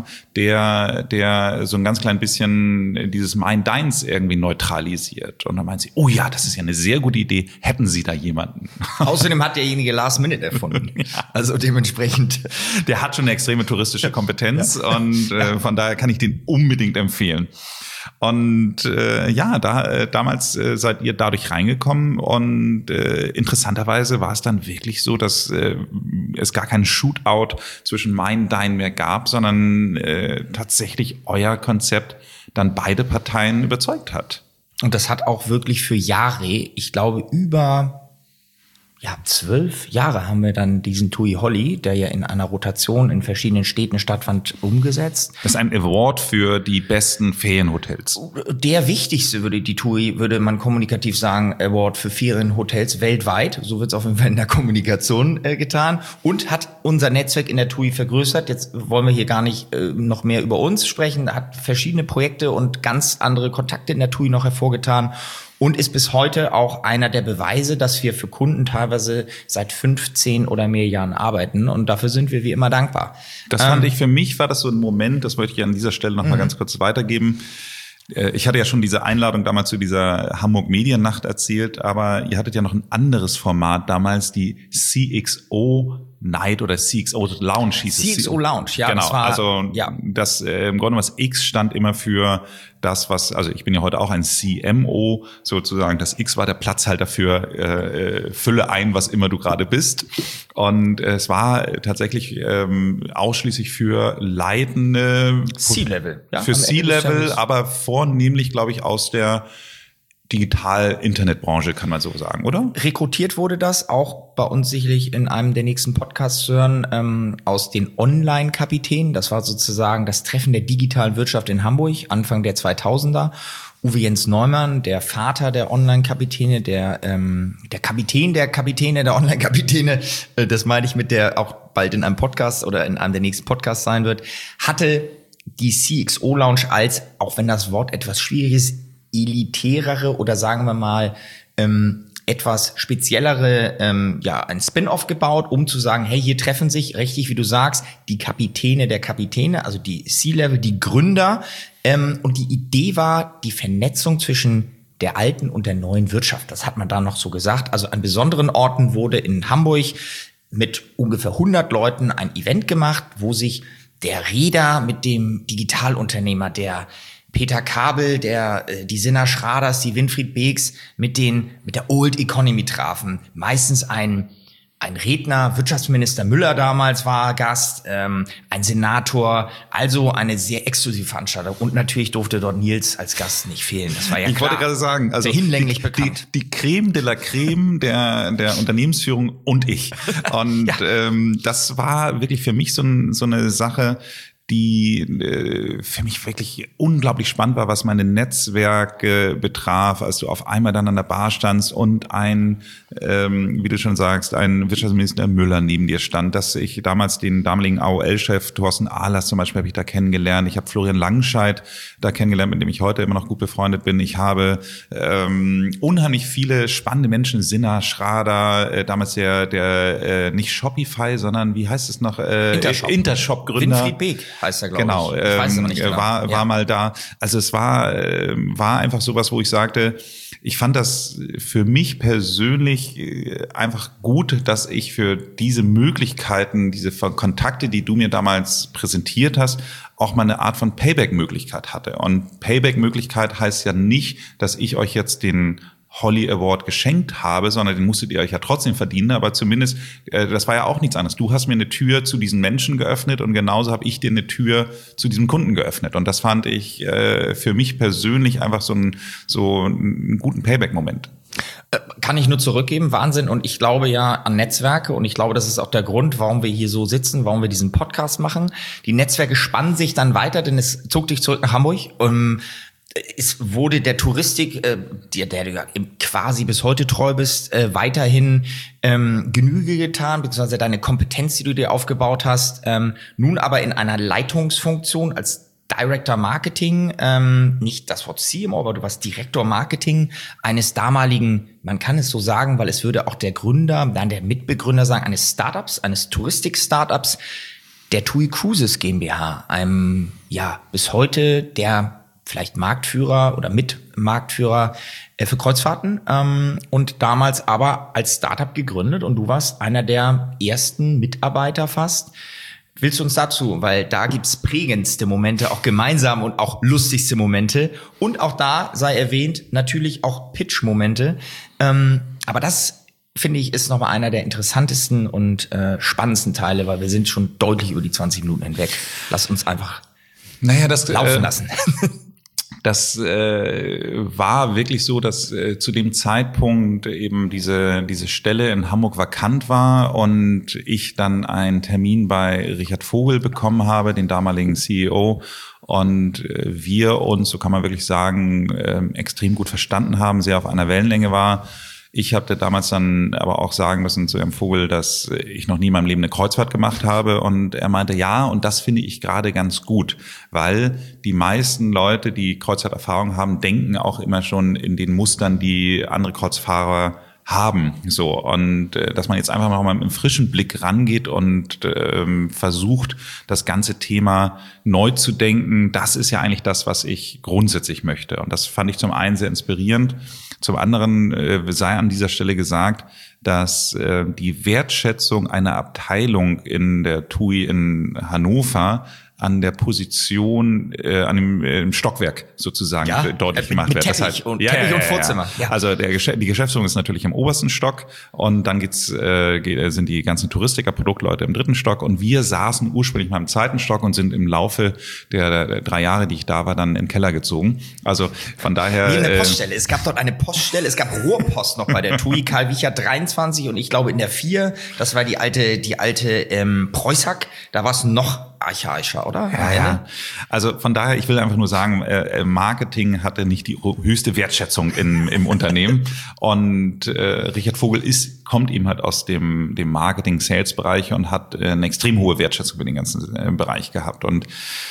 der so ein ganz klein bisschen dieses Mein-Deins irgendwie neutralisiert. Und dann meint sie, oh ja, das ist ja eine sehr gute Idee. Hätten Sie da jemanden? Außerdem hat derjenige Last Minute erfunden. Ja. Also dementsprechend. Der hat schon eine extreme touristische Kompetenz und von daher kann ich den unbedingt empfehlen. Und damals seid ihr dadurch reingekommen und interessanterweise war es dann wirklich so, dass es gar keinen Shootout zwischen Dein mehr gab, sondern tatsächlich euer Konzept dann beide Parteien überzeugt hat. Und das hat auch wirklich für Jahre, ich glaube über 12 Jahre haben wir dann diesen TUI Holly, der ja in einer Rotation in verschiedenen Städten stattfand, umgesetzt. Das ist ein Award für die besten Ferienhotels. Der wichtigste würde man kommunikativ sagen, Award für Ferienhotels weltweit. So wird es auf jeden Fall in der Kommunikation getan. Und hat unser Netzwerk in der TUI vergrößert. Jetzt wollen wir hier gar nicht noch mehr über uns sprechen. Hat verschiedene Projekte und ganz andere Kontakte in der TUI noch hervorgetan. Und ist bis heute auch einer der Beweise, dass wir für Kunden teilweise seit 15 oder mehr Jahren arbeiten. Und dafür sind wir wie immer dankbar. Das fand ich, für mich war das so ein Moment, das möchte ich an dieser Stelle noch mal ganz kurz weitergeben. Ich hatte ja schon diese Einladung damals zu dieser Hamburg Mediennacht erzählt, aber ihr hattet ja noch ein anderes Format damals, die CXO Night oder CXO Lounge hieß es. CXO Lounge, ja. Genau, das war, also das im Grunde was X stand immer für das, was, also ich bin ja heute auch ein CMO sozusagen, das X war der Platzhalter für fülle ein, was immer du gerade bist. Und es war tatsächlich ausschließlich für leitende C-Level. Ja, für C-Level, aber vornehmlich, glaube ich, aus der Digital-Internetbranche, kann man so sagen, oder? Rekrutiert wurde das auch bei uns sicherlich in einem der nächsten Podcasts zu hören, aus den Online-Kapitänen. Das war sozusagen das Treffen der digitalen Wirtschaft in Hamburg, Anfang der 2000er. Uwe Jens Neumann, der Vater der Online-Kapitäne, der Kapitän der Kapitäne, der Online-Kapitäne, das meine ich mit der auch bald in einem Podcast oder in einem der nächsten Podcasts sein wird, hatte die CXO-Lounge als, auch wenn das Wort etwas schwierig ist, elitärere oder sagen wir mal etwas speziellere ein Spin-off gebaut, um zu sagen, hey, hier treffen sich, richtig wie du sagst, die Kapitäne der Kapitäne, also die C-Level, die Gründer. Und die Idee war die Vernetzung zwischen der alten und der neuen Wirtschaft. Das hat man da noch so gesagt. Also an besonderen Orten wurde in Hamburg mit ungefähr 100 Leuten ein Event gemacht, wo sich der Reeder mit dem Digitalunternehmer, der Peter Kabel, die Sinna Schraders, die Winfried Beeks mit der Old Economy trafen. Meistens ein Redner, Wirtschaftsminister Müller damals war Gast, ein Senator, also eine sehr exklusive Veranstaltung. Und natürlich durfte dort Nils als Gast nicht fehlen. Das war ja klar. Ich wollte gerade sagen, also sehr hinlänglich bekannt. Die Creme de la Creme der Unternehmensführung und ich. Und das war wirklich für mich so eine Sache. die für mich wirklich unglaublich spannend war, was meine Netzwerke betraf, als du auf einmal dann an der Bar standst und wie du schon sagst, ein Wirtschaftsminister Müller neben dir stand, dass ich damals den damaligen AOL-Chef Thorsten Ahlers zum Beispiel habe ich da kennengelernt. Ich habe Florian Langscheid da kennengelernt, mit dem ich heute immer noch gut befreundet bin. Ich habe unheimlich viele spannende Menschen, Sinna Schrader, damals der nicht Shopify, sondern wie heißt es noch? Intershop-Gründer. Winfried Beek heißt er, glaube genau, ich. Ich weiß es aber nicht genau. War mal da. Also es war einfach sowas, wo ich sagte, ich fand das für mich persönlich einfach gut, dass ich für diese Möglichkeiten, diese Kontakte, die du mir damals präsentiert hast, auch mal eine Art von Payback-Möglichkeit hatte. Und Payback-Möglichkeit heißt ja nicht, dass ich euch jetzt den Holly Award geschenkt habe, sondern den musstet ihr euch ja trotzdem verdienen, aber zumindest, das war ja auch nichts anderes. Du hast mir eine Tür zu diesen Menschen geöffnet und genauso habe ich dir eine Tür zu diesem Kunden geöffnet und das fand ich für mich persönlich einfach so einen guten Payback-Moment. Kann ich nur zurückgeben, Wahnsinn. Und ich glaube ja an Netzwerke und ich glaube, das ist auch der Grund, warum wir hier so sitzen, warum wir diesen Podcast machen. Die Netzwerke spannen sich dann weiter, denn es zog dich zurück nach Hamburg. Es wurde der Touristik, der du ja quasi bis heute treu bist, weiterhin Genüge getan, beziehungsweise deine Kompetenz, die du dir aufgebaut hast, nun aber in einer Leitungsfunktion als Director Marketing, nicht das Wort CMO, aber du warst Direktor Marketing eines damaligen, man kann es so sagen, weil es würde auch der Mitbegründer sagen, eines Startups, eines Touristik-Startups, der TUI Cruises GmbH, einem, bis heute der vielleicht Marktführer oder Mitmarktführer für Kreuzfahrten und damals aber als Startup gegründet und du warst einer der ersten Mitarbeiter fast. Willst du uns dazu, weil da gibt's prägendste Momente, auch gemeinsam und auch lustigste Momente und auch da sei erwähnt, natürlich auch Pitch-Momente, aber das finde ich ist nochmal einer der interessantesten und spannendsten Teile, weil wir sind schon deutlich über die 20 Minuten hinweg. Lass uns einfach laufen lassen. Das war wirklich so, dass zu dem Zeitpunkt eben diese Stelle in Hamburg vakant war und ich dann einen Termin bei Richard Vogel bekommen habe, den damaligen CEO. Und wir uns, so kann man wirklich sagen, extrem gut verstanden haben, sehr auf einer Wellenlänge war. Ich habe damals dann aber auch sagen müssen zu Herrn Vogel, dass ich noch nie in meinem Leben eine Kreuzfahrt gemacht habe. Und er meinte, ja, und das finde ich gerade ganz gut, weil die meisten Leute, die Kreuzfahrterfahrung haben, denken auch immer schon in den Mustern, die andere Kreuzfahrer haben. So, und dass man jetzt einfach mal mit einem frischen Blick rangeht und versucht, das ganze Thema neu zu denken, das ist ja eigentlich das, was ich grundsätzlich möchte. Und das fand ich zum einen sehr inspirierend. Zum anderen sei an dieser Stelle gesagt, dass die Wertschätzung einer Abteilung in der TUI in Hannover an der Position, im Stockwerk sozusagen deutlich gemacht wird. Teppich und Vorzimmer. Ja. Also die Geschäftsführung ist natürlich im obersten Stock und dann sind die ganzen Touristiker, Produktleute im 3. Stock und wir saßen ursprünglich mal im 2. Stock und sind im Laufe der 3 Jahre, die ich da war, dann in den Keller gezogen. Also von daher... Wie eine Poststelle. Es gab dort eine Poststelle, es gab Rohrpost noch bei der TUI, Karl Wichert 23 und ich glaube in der 4, das war die alte Preußhack, da war es noch archaischer, oder? Ja. Also von daher, ich will einfach nur sagen, Marketing hatte nicht die höchste Wertschätzung im Unternehmen. Und Richard Vogel kommt eben halt aus dem Marketing-Sales-Bereich und hat eine extrem hohe Wertschätzung für den ganzen Bereich gehabt. Und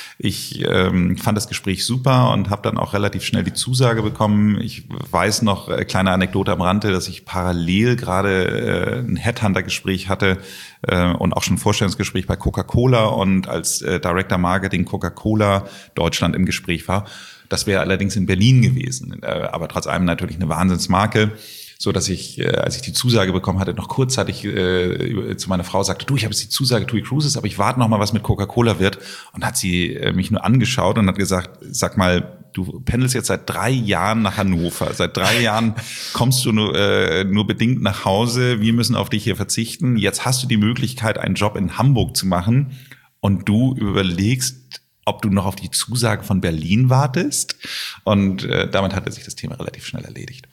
ich fand das Gespräch super und habe dann auch relativ schnell die Zusage bekommen. Ich weiß noch, kleine Anekdote am Rande, dass ich parallel gerade ein Headhunter-Gespräch hatte und auch schon ein Vorstellungsgespräch bei Coca-Cola und als Director Marketing Coca-Cola Deutschland im Gespräch war. Das wäre allerdings in Berlin gewesen, aber trotz allem natürlich eine Wahnsinnsmarke. So dass ich, als ich die Zusage bekommen hatte, noch kurzzeitig zu meiner Frau sagte, du, ich habe jetzt die Zusage TUI Cruises, aber ich warte noch mal, was mit Coca-Cola wird. Und hat sie mich nur angeschaut und hat gesagt, sag mal, du pendelst jetzt seit 3 Jahren nach Hannover. Seit 3 Jahren kommst du nur bedingt nach Hause. Wir müssen auf dich hier verzichten. Jetzt hast du die Möglichkeit, einen Job in Hamburg zu machen. Und du überlegst, ob du noch auf die Zusage von Berlin wartest. Und damit hatte sich das Thema relativ schnell erledigt.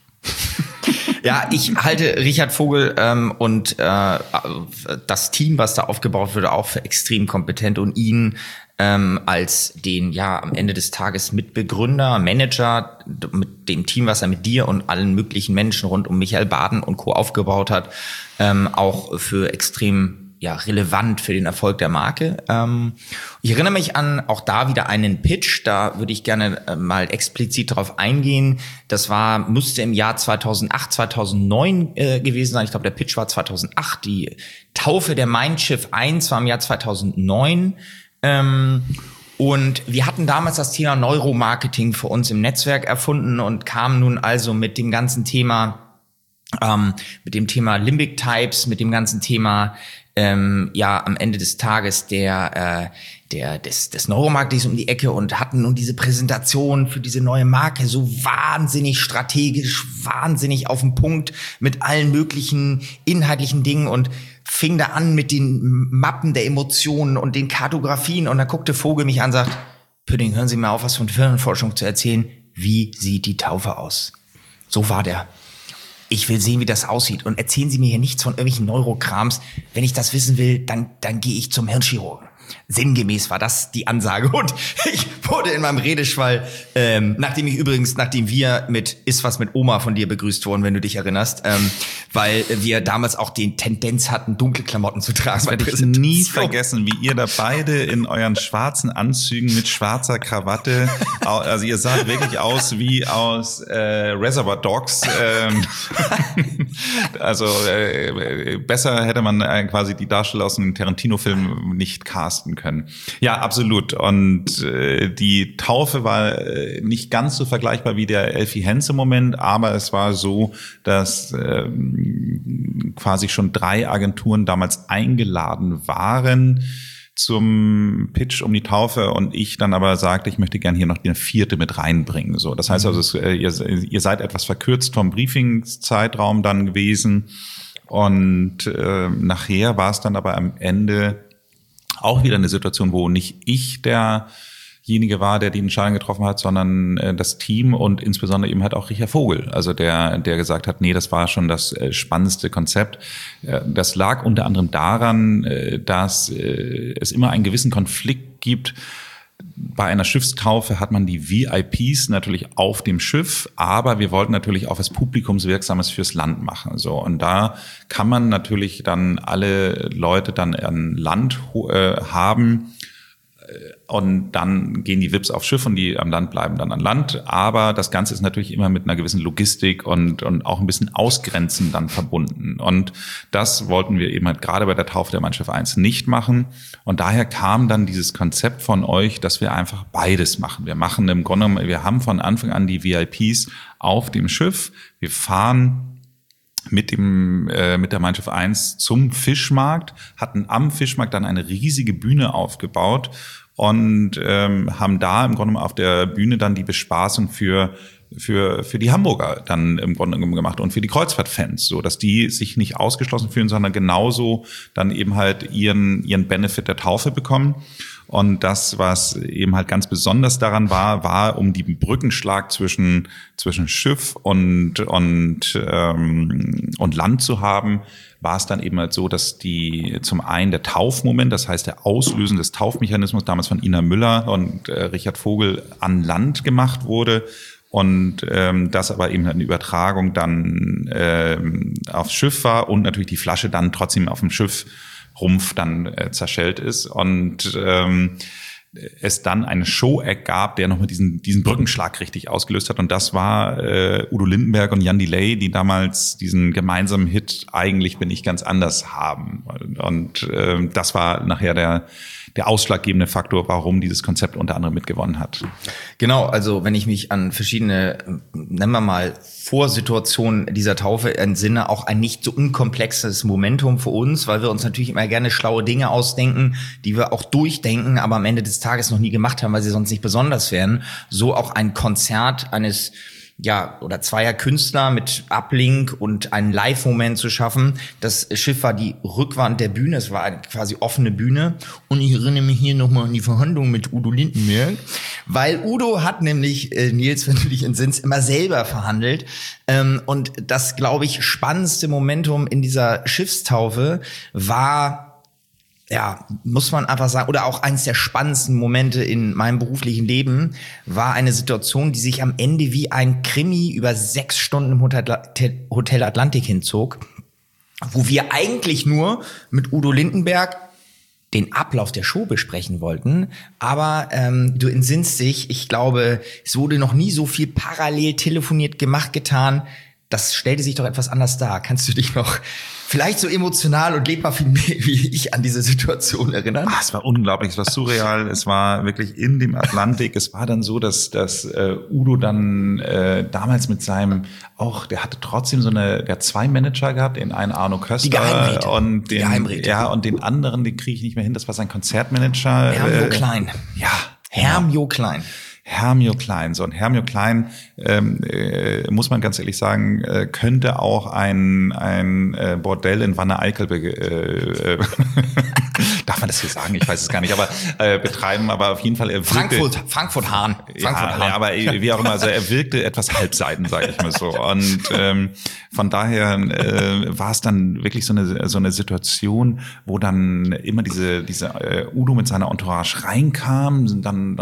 Ja, ich halte Richard Vogel und das Team, was da aufgebaut wurde, auch für extrem kompetent und ihn als den am Ende des Tages Mitbegründer, Manager mit dem Team, was er mit dir und allen möglichen Menschen rund um Michael Baden und Co. aufgebaut hat, auch für extrem relevant für den Erfolg der Marke. Ich erinnere mich an auch da wieder einen Pitch, da würde ich gerne mal explizit darauf eingehen. Das müsste im Jahr 2008, 2009 gewesen sein. Ich glaube, der Pitch war 2008. Die Taufe der Mein Schiff 1 war im Jahr 2009. Und wir hatten damals das Thema Neuromarketing für uns im Netzwerk erfunden und kamen nun also mit dem ganzen Thema, mit dem Thema Limbic Types, mit dem ganzen Thema am Ende des Tages des Neuromarketings um die Ecke und hatten nun diese Präsentation für diese neue Marke so wahnsinnig strategisch, wahnsinnig auf den Punkt mit allen möglichen inhaltlichen Dingen und fing da an mit den Mappen der Emotionen und den Kartografien und dann guckte Vogel mich an und sagt, Püdding, hören Sie mal auf, was von Firmenforschung zu erzählen. Wie sieht die Taufe aus? So war der. Ich will sehen, wie das aussieht. Und erzählen Sie mir hier nichts von irgendwelchen Neurokrams. Wenn ich das wissen will, dann gehe ich zum Hirnchirurgen. Sinngemäß war das die Ansage. Und ich wurde in meinem Redeschwall, nachdem wir mit Ist was mit Oma von dir begrüßt wurden, wenn du dich erinnerst, weil wir damals auch die Tendenz hatten, dunkle Klamotten zu tragen. Das werde ich nie vergessen, wie ihr da beide in euren schwarzen Anzügen mit schwarzer Krawatte, also ihr saht wirklich aus wie aus Reservoir Dogs. Also besser hätte man quasi die Darsteller aus einem Tarantino-Film nicht casten können. Ja, absolut. Und die Taufe war nicht ganz so vergleichbar wie der Elfie Henze-Moment, aber es war so, dass quasi schon 3 Agenturen damals eingeladen waren zum Pitch um die Taufe und ich dann aber sagte, ich möchte gerne hier noch eine 4. mit reinbringen. So, das heißt also, ihr seid etwas verkürzt vom Briefingszeitraum dann gewesen und nachher war es dann aber am Ende auch wieder eine Situation, wo nicht ich derjenige war, der die Entscheidung getroffen hat, sondern das Team und insbesondere eben halt auch Richard Vogel, also der gesagt hat, nee, das war schon das spannendste Konzept. Das lag unter anderem daran, dass es immer einen gewissen Konflikt gibt. Bei einer Schiffstaufe hat man die VIPs natürlich auf dem Schiff, aber wir wollten natürlich auch was Publikumswirksames fürs Land machen. So, und da kann man natürlich dann alle Leute dann an Land haben und dann gehen die VIPs aufs Schiff und die am Land bleiben dann an Land. Aber das Ganze ist natürlich immer mit einer gewissen Logistik und auch ein bisschen Ausgrenzen dann verbunden. Und das wollten wir eben halt gerade bei der Taufe der Mein Schiff 1 nicht machen. Und daher kam dann dieses Konzept von euch, dass wir einfach beides machen. Wir machen im Grunde genommen, wir haben von Anfang an die VIPs auf dem Schiff. Wir fahren mit der Mein Schiff 1 zum Fischmarkt, hatten am Fischmarkt dann eine riesige Bühne aufgebaut und haben da im Grunde auf der Bühne dann die Bespaßung für die Hamburger dann im Grunde gemacht und für die Kreuzfahrtfans, so dass die sich nicht ausgeschlossen fühlen, sondern genauso dann eben halt ihren Benefit der Taufe bekommen. Und das, was eben halt ganz besonders daran war um die Brückenschlag zwischen Schiff und Land zu haben, war es dann eben halt so, dass zum einen der Taufmoment, das heißt der Auslösen des Taufmechanismus damals von Ina Müller und Richard Vogel an Land gemacht wurde. Und das aber eben eine Übertragung dann aufs Schiff war und natürlich die Flasche dann trotzdem auf dem Schiffrumpf dann zerschellt ist und es dann eine Show-Act gab, der nochmal diesen Brückenschlag richtig ausgelöst hat. Und das war Udo Lindenberg und Jan Delay, die damals diesen gemeinsamen Hit Eigentlich bin ich ganz anders haben. Und das war nachher der ausschlaggebende Faktor, warum dieses Konzept unter anderem mitgewonnen hat. Genau, also wenn ich mich an verschiedene, nennen wir mal, Vorsituationen dieser Taufe entsinne, auch ein nicht so unkomplexes Momentum für uns, weil wir uns natürlich immer gerne schlaue Dinge ausdenken, die wir auch durchdenken, aber am Ende des Tages noch nie gemacht haben, weil sie sonst nicht besonders wären. So auch ein Konzert eines oder zweier Künstler mit Uplink und einen Live-Moment zu schaffen. Das Schiff war die Rückwand der Bühne, es war eine quasi offene Bühne. Und ich erinnere mich hier nochmal an die Verhandlungen mit Udo Lindenberg, weil Udo hat nämlich, Nils, wenn du dich entsinnst, immer selber verhandelt. Und das, glaube ich, spannendste Momentum in dieser Schiffstaufe war ja, muss man einfach sagen, oder auch eines der spannendsten Momente in meinem beruflichen Leben war eine Situation, die sich am Ende wie ein Krimi über 6 Stunden im Hotel Atlantik hinzog, wo wir eigentlich nur mit Udo Lindenberg den Ablauf der Show besprechen wollten, aber du entsinnst dich, ich glaube, es wurde noch nie so viel parallel telefoniert, gemacht, getan. Das stellte sich doch etwas anders dar. Kannst du dich noch vielleicht so emotional und lebhaft wie ich an diese Situation erinnern? Es war unglaublich, es war surreal, es war wirklich in dem Atlantik. Es war dann so, dass Udo dann damals mit seinem, der hatte trotzdem der hat 2 Manager gehabt, den einen Arno Köster und den anderen, den kriege ich nicht mehr hin, das war sein Konzertmanager. Hermio Klein. Ja. Hermio Klein. Hermio Klein. So, und Hermio Klein, muss man ganz ehrlich sagen, könnte auch ein Bordell in Wanne-Eickel darf man das hier sagen? Ich weiß es gar nicht, aber betreiben, aber auf jeden Fall Frankfurt-Hahn. Ja, aber wie auch immer, also er wirkte etwas halbseiden, sage ich mal so. Und von daher war es dann wirklich so eine Situation, wo dann immer diese Udo mit seiner Entourage reinkam, dann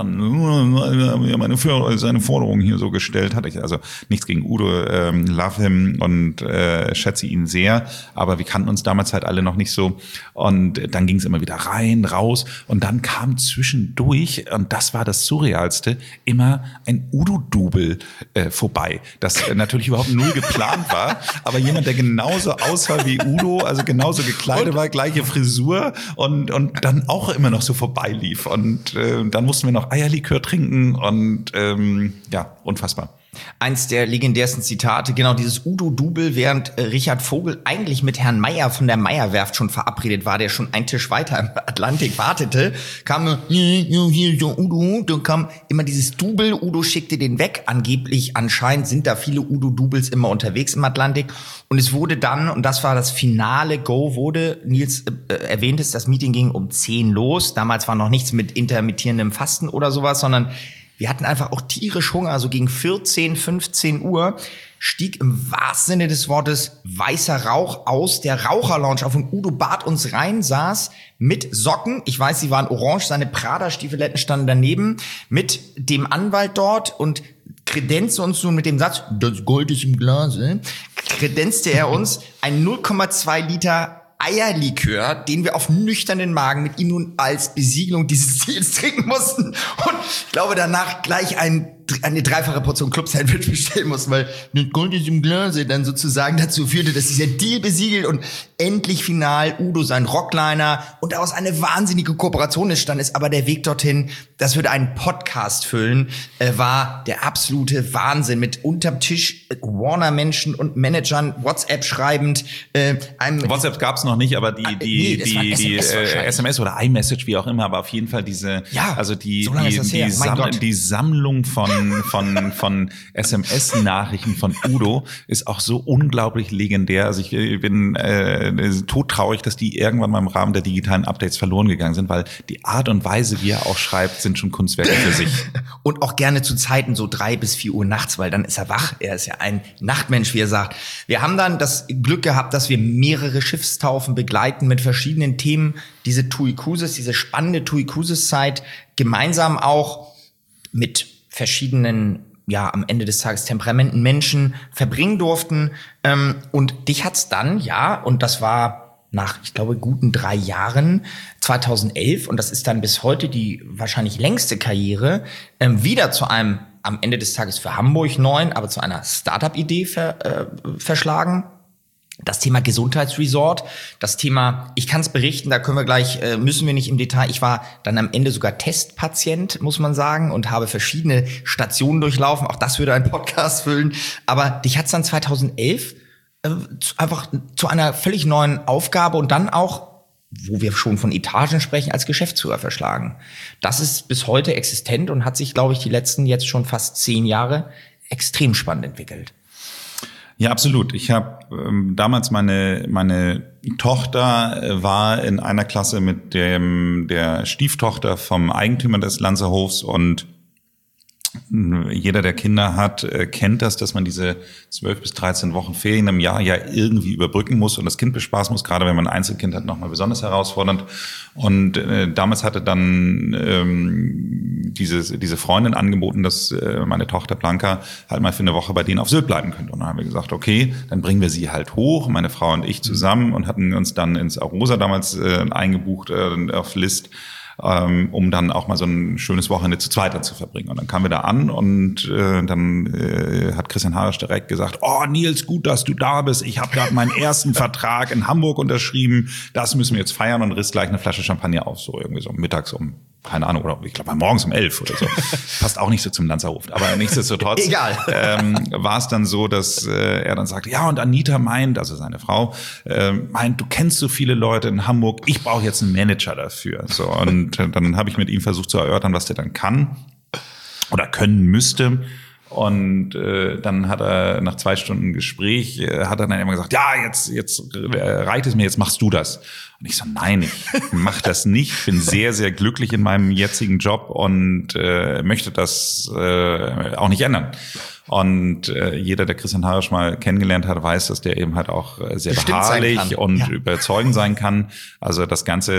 seine Forderungen hier so gestellt hat. Also nichts gegen Udo, love him und schätze ihn sehr, aber wir kannten uns damals halt alle noch nicht so. Und dann ging es immer wieder rein, raus und dann kam zwischendurch, und das war das Surrealste, immer ein Udo-Double vorbei, das natürlich überhaupt null geplant war, aber jemand, der genauso aussah wie Udo, also genauso gekleidet war, gleiche Frisur und dann auch immer noch so vorbeilief. Und dann mussten wir noch Eierlikör trinken und unfassbar. Eins der legendärsten Zitate, genau dieses Udo-Double, während Richard Vogel eigentlich mit Herrn Meyer von der Meyer-Werft schon verabredet war, der schon einen Tisch weiter im Atlantik wartete, kam hier so Udo, dann kam immer dieses Double, Udo schickte den weg, anscheinend sind da viele Udo-Doubles immer unterwegs im Atlantik und es wurde dann, und das war das finale Go, Nils erwähnt es, das Meeting ging um 10 los, damals war noch nichts mit intermittierendem Fasten oder sowas, sondern wir hatten einfach auch tierisch Hunger, also gegen 14, 15 Uhr stieg im wahrsten Sinne des Wortes weißer Rauch aus der Raucherlounge auf und Udo bat uns rein, saß mit Socken, ich weiß, sie waren orange, seine Prada-Stiefeletten standen daneben, mit dem Anwalt dort und kredenzte uns nun mit dem Satz, das Gold ist im Glase, kredenzte er uns ein 0,2 Liter Eierlikör, den wir auf nüchternen Magen mit ihm nun als Besiegelung dieses Ziels trinken mussten und ich glaube danach gleich eine 3-fache Portion Club-Sandwich bestellen mussten, weil das Gold ist im Glase dann sozusagen dazu führte, dass dieser Deal besiegelt und endlich final Udo sein Rockliner und daraus eine wahnsinnige Kooperation entstanden ist, aber der Weg dorthin, das würde einen Podcast füllen, war der absolute Wahnsinn mit unterm Tisch Warner-Menschen und Managern WhatsApp schreibend. WhatsApp gab's noch nicht, aber die SMS oder iMessage, wie auch immer, aber auf jeden Fall die Sammlung von SMS-Nachrichten von Udo ist auch so unglaublich legendär. Also ich bin todtraurig, dass die irgendwann mal im Rahmen der digitalen Updates verloren gegangen sind, weil die Art und Weise, wie er auch schreibt, sind schon Kunstwerke für sich. Und auch gerne zu Zeiten so 3 bis 4 Uhr nachts, weil dann ist er wach. Er ist ja ein Nachtmensch, wie er sagt. Wir haben dann das Glück gehabt, dass wir mehrere Schiffstaufen begleiten mit verschiedenen Themen. Diese spannende TUI Cruises Zeit gemeinsam auch mit verschiedenen, am Ende des Tages Temperamenten Menschen verbringen durften. Und dich hat's dann, und das war nach, ich glaube, guten 3 Jahren, 2011, und das ist dann bis heute die wahrscheinlich längste Karriere, wieder zu einem, am Ende des Tages für Hamburg neuen, aber zu einer Startup-Idee verschlagen. Das Thema Gesundheitsresort, das Thema, ich kann es berichten, da können wir gleich, müssen wir nicht im Detail. Ich war dann am Ende sogar Testpatient, muss man sagen, und habe verschiedene Stationen durchlaufen. Auch das würde einen Podcast füllen. Aber dich hat's dann 2011 einfach zu einer völlig neuen Aufgabe und dann auch, wo wir schon von Etagen sprechen, als Geschäftsführer verschlagen. Das ist bis heute existent und hat sich, glaube ich, die letzten jetzt schon fast 10 Jahre extrem spannend entwickelt. Ja, absolut. Ich habe damals meine Tochter war in einer Klasse mit der Stieftochter vom Eigentümer des Lanzerhofs und Jeder, der Kinder hat, kennt das, dass man diese 12 bis 13 Wochen Ferien im Jahr ja irgendwie überbrücken muss und das Kind bespaßen muss. Gerade wenn man ein Einzelkind hat, nochmal besonders herausfordernd. Und damals hatte dann diese Freundin angeboten, dass meine Tochter Blanca halt mal für eine Woche bei denen auf Sylt bleiben könnte. Und dann haben wir gesagt, okay, dann bringen wir sie halt hoch, meine Frau und ich zusammen, und hatten uns dann ins Arosa damals eingebucht auf List, um dann auch mal so ein schönes Wochenende zu zweit zu verbringen. Und dann kamen wir da an und dann hat Christian Harisch direkt gesagt, oh Nils, gut, dass du da bist. Ich habe gerade meinen ersten Vertrag in Hamburg unterschrieben. Das müssen wir jetzt feiern, und riss gleich eine Flasche Champagner auf, so irgendwie so mittags keine Ahnung, oder ich glaube morgens 11 oder so. Passt auch nicht so zum Lanzerhof. Aber nichtsdestotrotz Egal. War es dann so, dass er dann sagte, ja, und Anita meint, also seine Frau, meint, du kennst so viele Leute in Hamburg, ich brauche jetzt einen Manager dafür. So, und dann habe ich mit ihm versucht zu erörtern, was der dann kann oder können müsste. Und dann hat er nach 2 Stunden Gespräch, hat er dann immer gesagt, ja, jetzt reicht es mir, jetzt machst du das. Und ich so, nein, ich mach das nicht. Ich bin sehr, sehr glücklich in meinem jetzigen Job und möchte das auch nicht ändern. Und jeder, der Christian Harisch mal kennengelernt hat, weiß, dass der eben halt auch sehr beharrlich und überzeugend sein kann. Also das Ganze,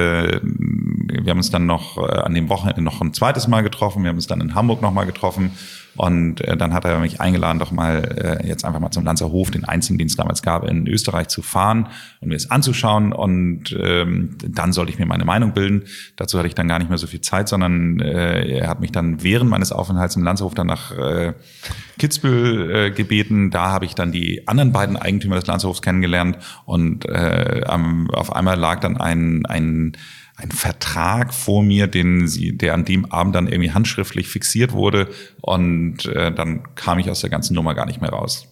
wir haben uns dann noch an dem Wochenende noch ein zweites Mal getroffen. Wir haben uns dann in Hamburg noch mal getroffen. Und dann hat er mich eingeladen, doch mal jetzt einfach mal zum Lanzerhof, den einzigen, den es damals gab, in Österreich zu fahren und mir es anzuschauen. Und dann sollte ich mir meine Meinung bilden. Dazu hatte ich dann gar nicht mehr so viel Zeit, sondern er hat mich dann während meines Aufenthalts im Lanzerhof dann nach Kitzbühel gebeten. Da habe ich dann die anderen beiden Eigentümer des Lanzerhofs kennengelernt. Und auf einmal lag dann ein Vertrag vor mir, der an dem Abend dann irgendwie handschriftlich fixiert wurde, und dann kam ich aus der ganzen Nummer gar nicht mehr raus.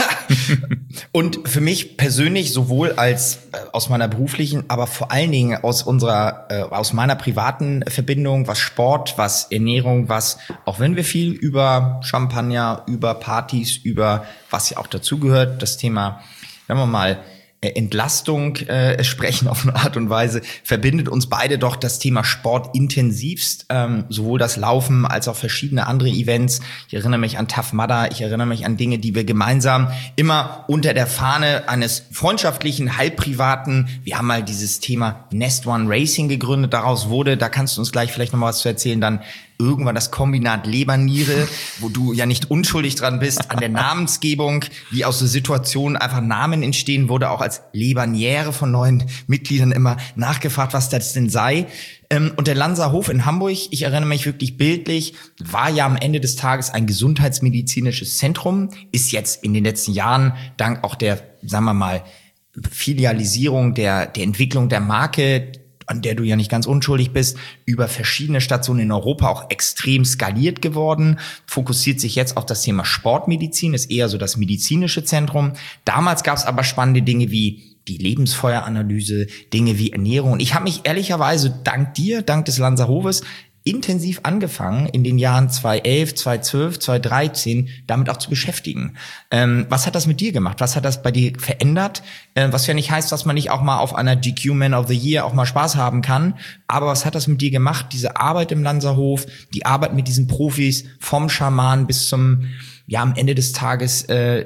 Und für mich persönlich, sowohl als aus meiner beruflichen, aber vor allen Dingen aus meiner privaten Verbindung, was Sport, was Ernährung, was, auch wenn wir viel über Champagner, über Partys, über was ja auch dazugehört, das Thema, sagen wir mal, Entlastung sprechen auf eine Art und Weise, verbindet uns beide doch das Thema Sport intensivst, sowohl das Laufen als auch verschiedene andere Events. Ich erinnere mich an Tough Mudder, ich erinnere mich an Dinge, die wir gemeinsam immer unter der Fahne eines freundschaftlichen, halbprivaten, wir haben mal dieses Thema Nest One Racing gegründet, daraus wurde, da kannst du uns gleich vielleicht noch mal was zu erzählen, dann irgendwann das Kombinat Leber-Niere, wo du ja nicht unschuldig dran bist, an der Namensgebung, wie aus der Situation einfach Namen entstehen, wurde auch als Leberniere von neuen Mitgliedern immer nachgefragt, was das denn sei. Und der Lanzerhof in Hamburg, ich erinnere mich wirklich bildlich, war ja am Ende des Tages ein gesundheitsmedizinisches Zentrum, ist jetzt in den letzten Jahren dank auch der, sagen wir mal, Filialisierung der Entwicklung der Marke, an der du ja nicht ganz unschuldig bist, über verschiedene Stationen in Europa auch extrem skaliert geworden, fokussiert sich jetzt auf das Thema Sportmedizin, ist eher so das medizinische Zentrum. Damals gab es aber spannende Dinge wie die Lebensfeueranalyse, Dinge wie Ernährung. Und ich habe mich ehrlicherweise dank dir, dank des Lanzerhofes, intensiv angefangen, in den Jahren 2011, 2012, 2013 damit auch zu beschäftigen. Was hat das mit dir gemacht? Was hat das bei dir verändert? Was ja nicht heißt, dass man nicht auch mal auf einer GQ Man of the Year auch mal Spaß haben kann. Aber was hat das mit dir gemacht? Diese Arbeit im Lanzerhof, die Arbeit mit diesen Profis, vom Schaman bis zum, ja, am Ende des Tages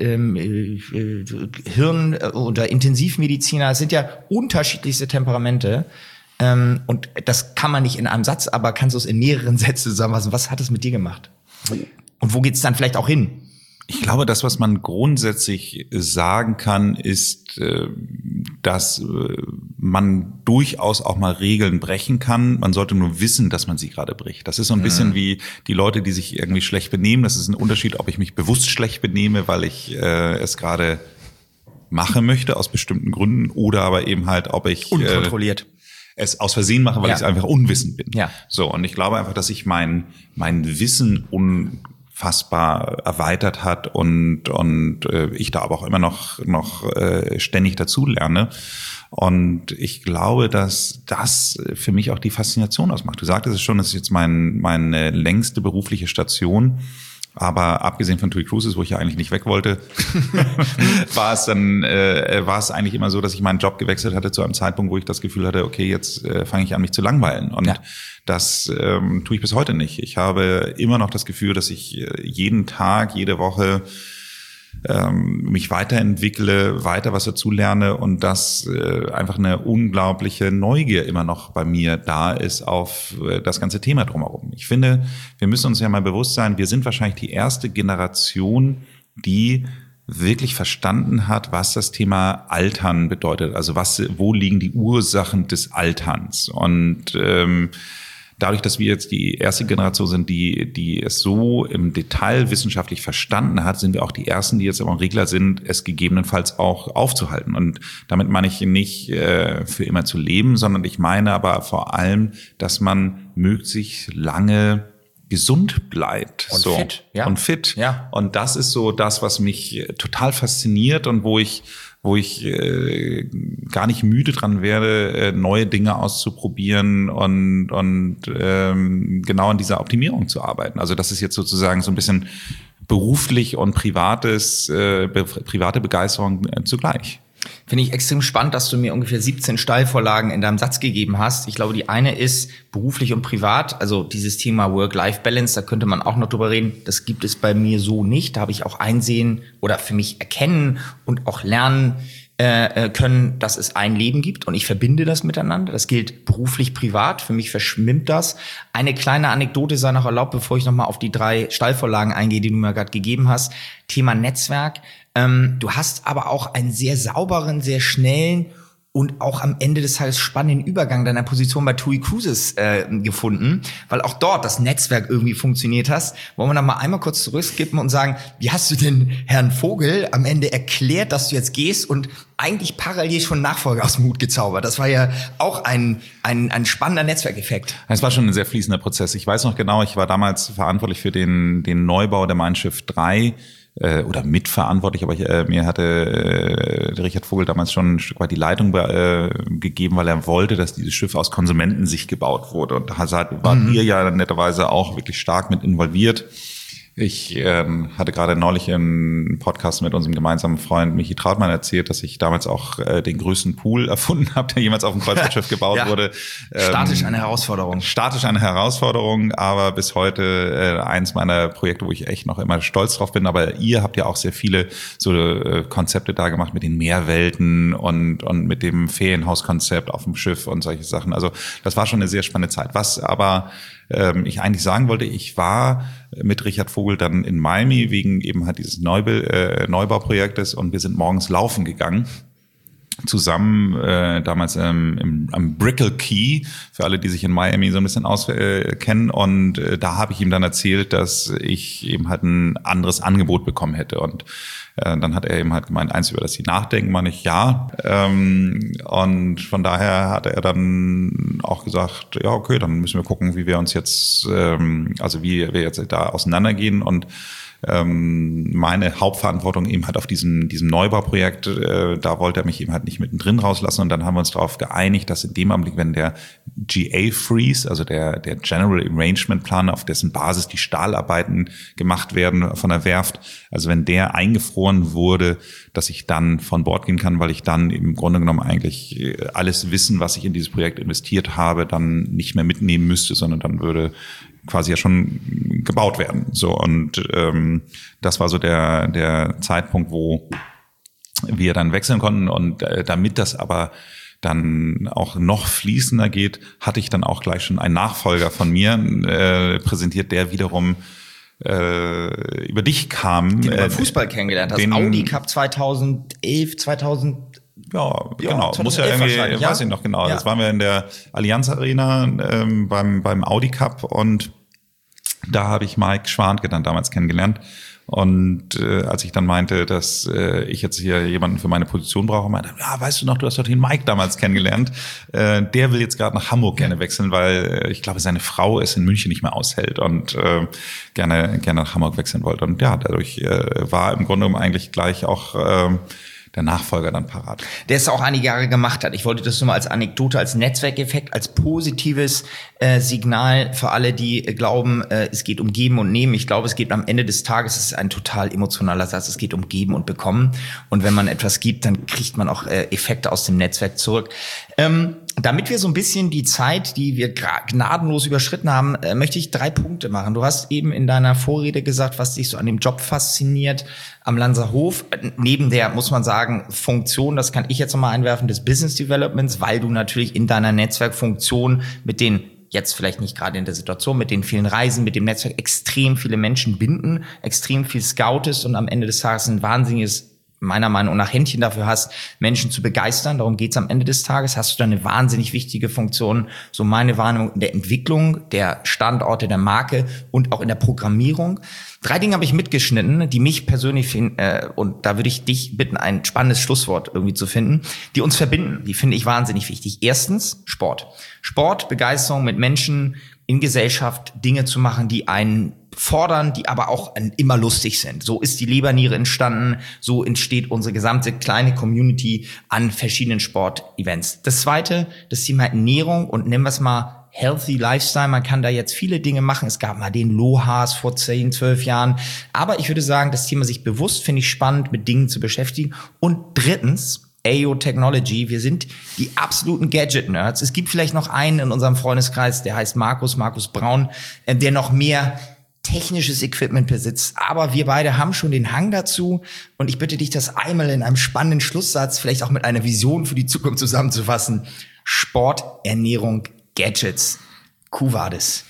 Hirn- oder Intensivmediziner. Es sind ja unterschiedlichste Temperamente. Und das kann man nicht in einem Satz, aber kannst du es in mehreren Sätzen zusammenfassen. Was hat es mit dir gemacht? Und wo geht's dann vielleicht auch hin? Ich glaube, das, was man grundsätzlich sagen kann, ist, dass man durchaus auch mal Regeln brechen kann. Man sollte nur wissen, dass man sie gerade bricht. Das ist so ein bisschen wie die Leute, die sich irgendwie schlecht benehmen. Das ist ein Unterschied, ob ich mich bewusst schlecht benehme, weil ich es gerade machen möchte aus bestimmten Gründen, oder aber eben halt, ob ich unkontrolliert es aus Versehen mache, weil ich es einfach unwissend bin. Ja. So, und ich glaube einfach, dass sich mein Wissen unfassbar erweitert hat und ich da aber auch immer noch ständig dazu lerne. Und ich glaube, dass das für mich auch die Faszination ausmacht. Du sagtest es schon, das ist jetzt meine längste berufliche Station. Aber abgesehen von TUI Cruises, wo ich ja eigentlich nicht weg wollte, war es eigentlich immer so, dass ich meinen Job gewechselt hatte zu einem Zeitpunkt, wo ich das Gefühl hatte, okay, jetzt fange ich an, mich zu langweilen. Und das tue ich bis heute nicht. Ich habe immer noch das Gefühl, dass ich jeden Tag, jede Woche mich weiterentwickle, weiter was dazulerne und dass einfach eine unglaubliche Neugier immer noch bei mir da ist auf das ganze Thema drumherum. Ich finde, wir müssen uns ja mal bewusst sein, wir sind wahrscheinlich die erste Generation, die wirklich verstanden hat, was das Thema Altern bedeutet. Also wo liegen die Ursachen des Alterns? Und dadurch, dass wir jetzt die erste Generation sind, die es so im Detail wissenschaftlich verstanden hat, sind wir auch die Ersten, die jetzt aber ein Regler sind, es gegebenenfalls auch aufzuhalten. Und damit meine ich nicht für immer zu leben, sondern ich meine aber vor allem, dass man möglichst lange gesund bleibt. Und fit. Ja. Und fit. Ja. Und das ist so das, was mich total fasziniert und wo ich gar nicht müde dran werde, neue Dinge auszuprobieren und genau an dieser Optimierung zu arbeiten. Also das ist jetzt sozusagen so ein bisschen beruflich und private Begeisterung zugleich. Finde ich extrem spannend, dass du mir ungefähr 17 Steilvorlagen in deinem Satz gegeben hast. Ich glaube, die eine ist beruflich und privat, also dieses Thema Work-Life-Balance, da könnte man auch noch drüber reden. Das gibt es bei mir so nicht. Da habe ich auch einsehen oder für mich erkennen und auch lernen können, dass es ein Leben gibt und ich verbinde das miteinander. Das gilt beruflich, privat. Für mich verschwimmt das. Eine kleine Anekdote sei noch erlaubt, bevor ich nochmal auf die 3 Steilvorlagen eingehe, die du mir gerade gegeben hast. Thema Netzwerk. Du hast aber auch einen sehr sauberen, sehr schnellen und auch am Ende des Tages spannenden Übergang deiner Position bei TUI Cruises gefunden, weil auch dort das Netzwerk irgendwie funktioniert hast. Wollen wir noch mal einmal kurz zurückskippen und sagen, wie hast du denn Herrn Vogel am Ende erklärt, dass du jetzt gehst und eigentlich parallel schon Nachfolger aus dem Hut gezaubert? Das war ja auch ein spannender Netzwerkeffekt. Es war schon ein sehr fließender Prozess. Ich weiß noch genau, ich war damals verantwortlich für den Neubau der Mein Schiff 3. Oder mitverantwortlich, aber mir hatte Richard Vogel damals schon ein Stück weit die Leitung gegeben, weil er wollte, dass dieses Schiff aus Konsumentensicht gebaut wurde. Und da waren wir ja netterweise auch wirklich stark mit involviert. Ich hatte gerade neulich einen Podcast mit unserem gemeinsamen Freund Michi Trautmann erzählt, dass ich damals auch den größten Pool erfunden habe, der jemals auf dem Kreuzfahrtschiff gebaut wurde. Statisch eine Herausforderung. Statisch eine Herausforderung, aber bis heute eins meiner Projekte, wo ich echt noch immer stolz drauf bin. Aber ihr habt ja auch sehr viele so Konzepte da gemacht mit den Meerwelten und mit dem Ferienhauskonzept auf dem Schiff und solche Sachen. Also das war schon eine sehr spannende Zeit. Was aber ich eigentlich sagen wollte, ich war mit Richard Vogel dann in Miami wegen eben halt dieses Neubauprojektes und wir sind morgens laufen gegangen. Zusammen damals am Brickell Key, für alle, die sich in Miami so ein bisschen auskennen. Und da habe ich ihm dann erzählt, dass ich eben halt ein anderes Angebot bekommen hätte. Und dann hat er eben halt gemeint, eins, über das Sie nachdenken, meine ich, ja. Und von daher hat er dann auch gesagt, ja, okay, dann müssen wir gucken, wie wir uns jetzt, also wie wir jetzt da auseinandergehen. Und meine Hauptverantwortung eben halt auf diesem Neubauprojekt, da wollte er mich eben halt nicht mittendrin rauslassen und dann haben wir uns darauf geeinigt, dass in dem Augenblick, wenn der GA-Freeze, also der General Arrangement Plan, auf dessen Basis die Stahlarbeiten gemacht werden von der Werft, also wenn der eingefroren wurde, dass ich dann von Bord gehen kann, weil ich dann im Grunde genommen eigentlich alles Wissen, was ich in dieses Projekt investiert habe, dann nicht mehr mitnehmen müsste, sondern dann würde quasi ja schon gebaut werden. So, und das war so der Zeitpunkt, wo wir dann wechseln konnten. Und damit das aber dann auch noch fließender geht, hatte ich dann auch gleich schon einen Nachfolger von mir präsentiert, der wiederum über dich kam. Den du beim Fußball kennengelernt hast. Audi Cup 2011, 2000. Ja, genau. Muss ja irgendwie, weiß ich noch genau. Ja. Das waren wir in der Allianz Arena beim Audi Cup und da habe ich Mike Schwantke dann damals kennengelernt. Und als ich dann meinte, dass ich jetzt hier jemanden für meine Position brauche, meinte, ja, weißt du noch, du hast doch den Mike damals kennengelernt. Der will jetzt gerade nach Hamburg gerne wechseln, weil ich glaube, seine Frau es in München nicht mehr aushält und gerne nach Hamburg wechseln wollte. Und ja, dadurch war im Grunde genommen eigentlich gleich auch der Nachfolger dann parat. Der es auch einige Jahre gemacht hat. Ich wollte das nur mal als Anekdote, als Netzwerkeffekt, als positives Signal für alle, die glauben, es geht um Geben und Nehmen. Ich glaube, es geht am Ende des Tages, es ist ein total emotionaler Satz, es geht um Geben und Bekommen. Und wenn man etwas gibt, dann kriegt man auch Effekte aus dem Netzwerk zurück. Damit wir so ein bisschen die Zeit, die wir gnadenlos überschritten haben, möchte ich 3 Punkte machen. Du hast eben in deiner Vorrede gesagt, was dich so an dem Job fasziniert am Lanzerhof. Neben der, muss man sagen, Funktion, das kann ich jetzt nochmal einwerfen, des Business Developments, weil du natürlich in deiner Netzwerkfunktion mit den, jetzt vielleicht nicht gerade in der Situation, mit den vielen Reisen, mit dem Netzwerk extrem viele Menschen binden, extrem viel scoutest und am Ende des Tages ein wahnsinniges, meiner Meinung nach, Händchen dafür hast, Menschen zu begeistern. Darum geht's am Ende des Tages. Hast du da eine wahnsinnig wichtige Funktion, so meine Wahrnehmung, in der Entwicklung der Standorte, der Marke und auch in der Programmierung. 3 Dinge habe ich mitgeschnitten, die mich persönlich und da würde ich dich bitten, ein spannendes Schlusswort irgendwie zu finden, die uns verbinden. Die finde ich wahnsinnig wichtig. Erstens, Sport. Sport, Begeisterung, mit Menschen in Gesellschaft Dinge zu machen, die einen fordern, die aber auch immer lustig sind. So ist die Leberniere entstanden, so entsteht unsere gesamte kleine Community an verschiedenen Sportevents. Das Zweite, das Thema Ernährung und nennen wir es mal Healthy Lifestyle. Man kann da jetzt viele Dinge machen. Es gab mal den Lohas vor 10, 12 Jahren. Aber ich würde sagen, das Thema sich bewusst, finde ich spannend, mit Dingen zu beschäftigen. Und drittens, AO Technology. Wir sind die absoluten Gadget-Nerds. Es gibt vielleicht noch einen in unserem Freundeskreis, der heißt Markus Braun, der noch mehr technisches Equipment besitzt. Aber wir beide haben schon den Hang dazu. Und ich bitte dich, das einmal in einem spannenden Schlusssatz, vielleicht auch mit einer Vision für die Zukunft zusammenzufassen. Sport, Ernährung, Gadgets. Quo vadis?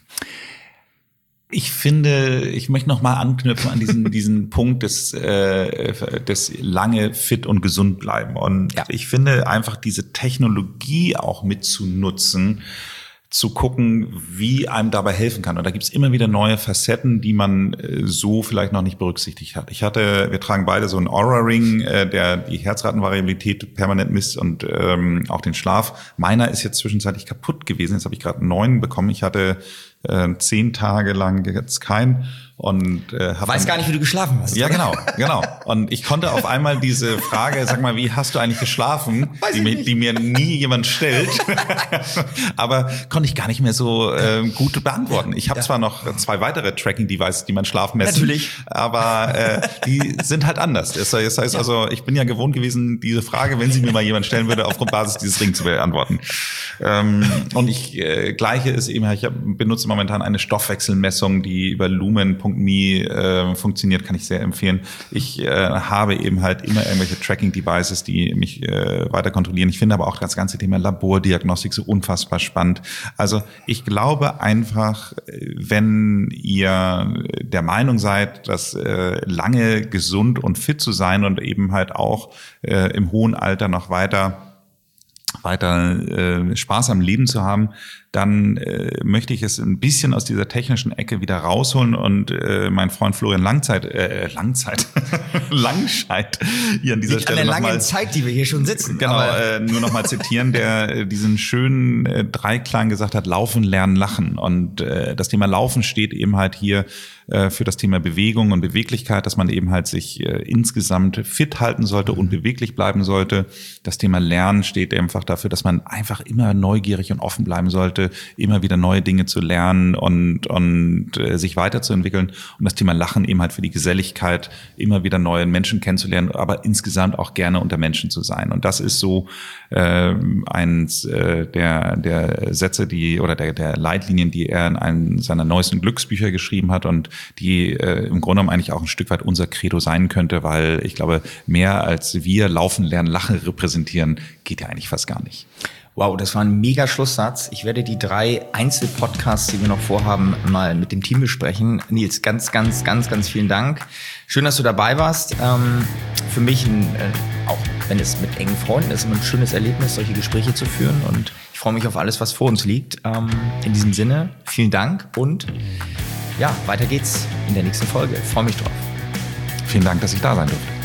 Ich finde, ich möchte noch mal anknüpfen an diesen Punkt des lange fit und gesund bleiben. Und ja, ich finde einfach diese Technologie auch mitzunutzen, zu gucken, wie einem dabei helfen kann. Und da gibt's immer wieder neue Facetten, die man so vielleicht noch nicht berücksichtigt hat. Wir tragen beide so einen Oura-Ring, der die Herzratenvariabilität permanent misst und auch den Schlaf. Meiner ist jetzt zwischenzeitlich kaputt gewesen. Jetzt habe ich gerade einen neuen bekommen. Ich hatte 10 Tage lang jetzt keinen. Und weiß gar nicht, wie du geschlafen hast. Ja, genau. Und ich konnte auf einmal diese Frage, sag mal, wie hast du eigentlich geschlafen, die mir nie jemand stellt, aber konnte ich gar nicht mehr so gut beantworten. Ich habe zwar noch 2 weitere Tracking-Devices, die mein Schlaf messen, natürlich, aber die sind halt anders. Das heißt also, ich bin ja gewohnt gewesen, diese Frage, wenn sie mir mal jemand stellen würde, auf Basis dieses Rings zu beantworten. Und ich gleiche es eben, ich benutze momentan eine Stoffwechselmessung, die über Lumen.me funktioniert, kann ich sehr empfehlen. Ich habe eben halt immer irgendwelche Tracking-Devices, die mich weiter kontrollieren. Ich finde aber auch das ganze Thema Labordiagnostik so unfassbar spannend. Also ich glaube einfach, wenn ihr der Meinung seid, dass lange gesund und fit zu sein und eben halt auch im hohen Alter noch weiter Spaß am Leben zu haben, dann möchte ich es ein bisschen aus dieser technischen Ecke wieder rausholen und mein Freund Florian Langscheid hier an dieser Nicht Stelle an der langen Zeit, die wir hier schon sitzen. Genau, nur noch mal zitieren, der diesen schönen Dreiklang gesagt hat: Laufen, Lernen, Lachen. Und das Thema Laufen steht eben halt hier für das Thema Bewegung und Beweglichkeit, dass man eben halt sich insgesamt fit halten sollte und beweglich bleiben sollte. Das Thema Lernen steht einfach dafür, dass man einfach immer neugierig und offen bleiben sollte, immer wieder neue Dinge zu lernen und sich weiterzuentwickeln. Und das Thema Lachen eben halt für die Geselligkeit, immer wieder neue Menschen kennenzulernen, aber insgesamt auch gerne unter Menschen zu sein. Und das ist so eins der Sätze, der Leitlinien, die er in einem seiner neuesten Glücksbücher geschrieben hat und die im Grunde genommen eigentlich auch ein Stück weit unser Credo sein könnte, weil ich glaube, mehr als wir Laufen, Lernen, Lachen repräsentieren, geht ja eigentlich fast gar nicht. Wow, das war ein mega Schlusssatz. Ich werde die 3 Einzelpodcasts, die wir noch vorhaben, mal mit dem Team besprechen. Nils, ganz vielen Dank. Schön, dass du dabei warst. Für mich, auch wenn es mit engen Freunden ist, immer ein schönes Erlebnis, solche Gespräche zu führen. Und ich freue mich auf alles, was vor uns liegt. In diesem Sinne, vielen Dank und ja, weiter geht's in der nächsten Folge. Ich freue mich drauf. Vielen Dank, dass ich da sein durfte.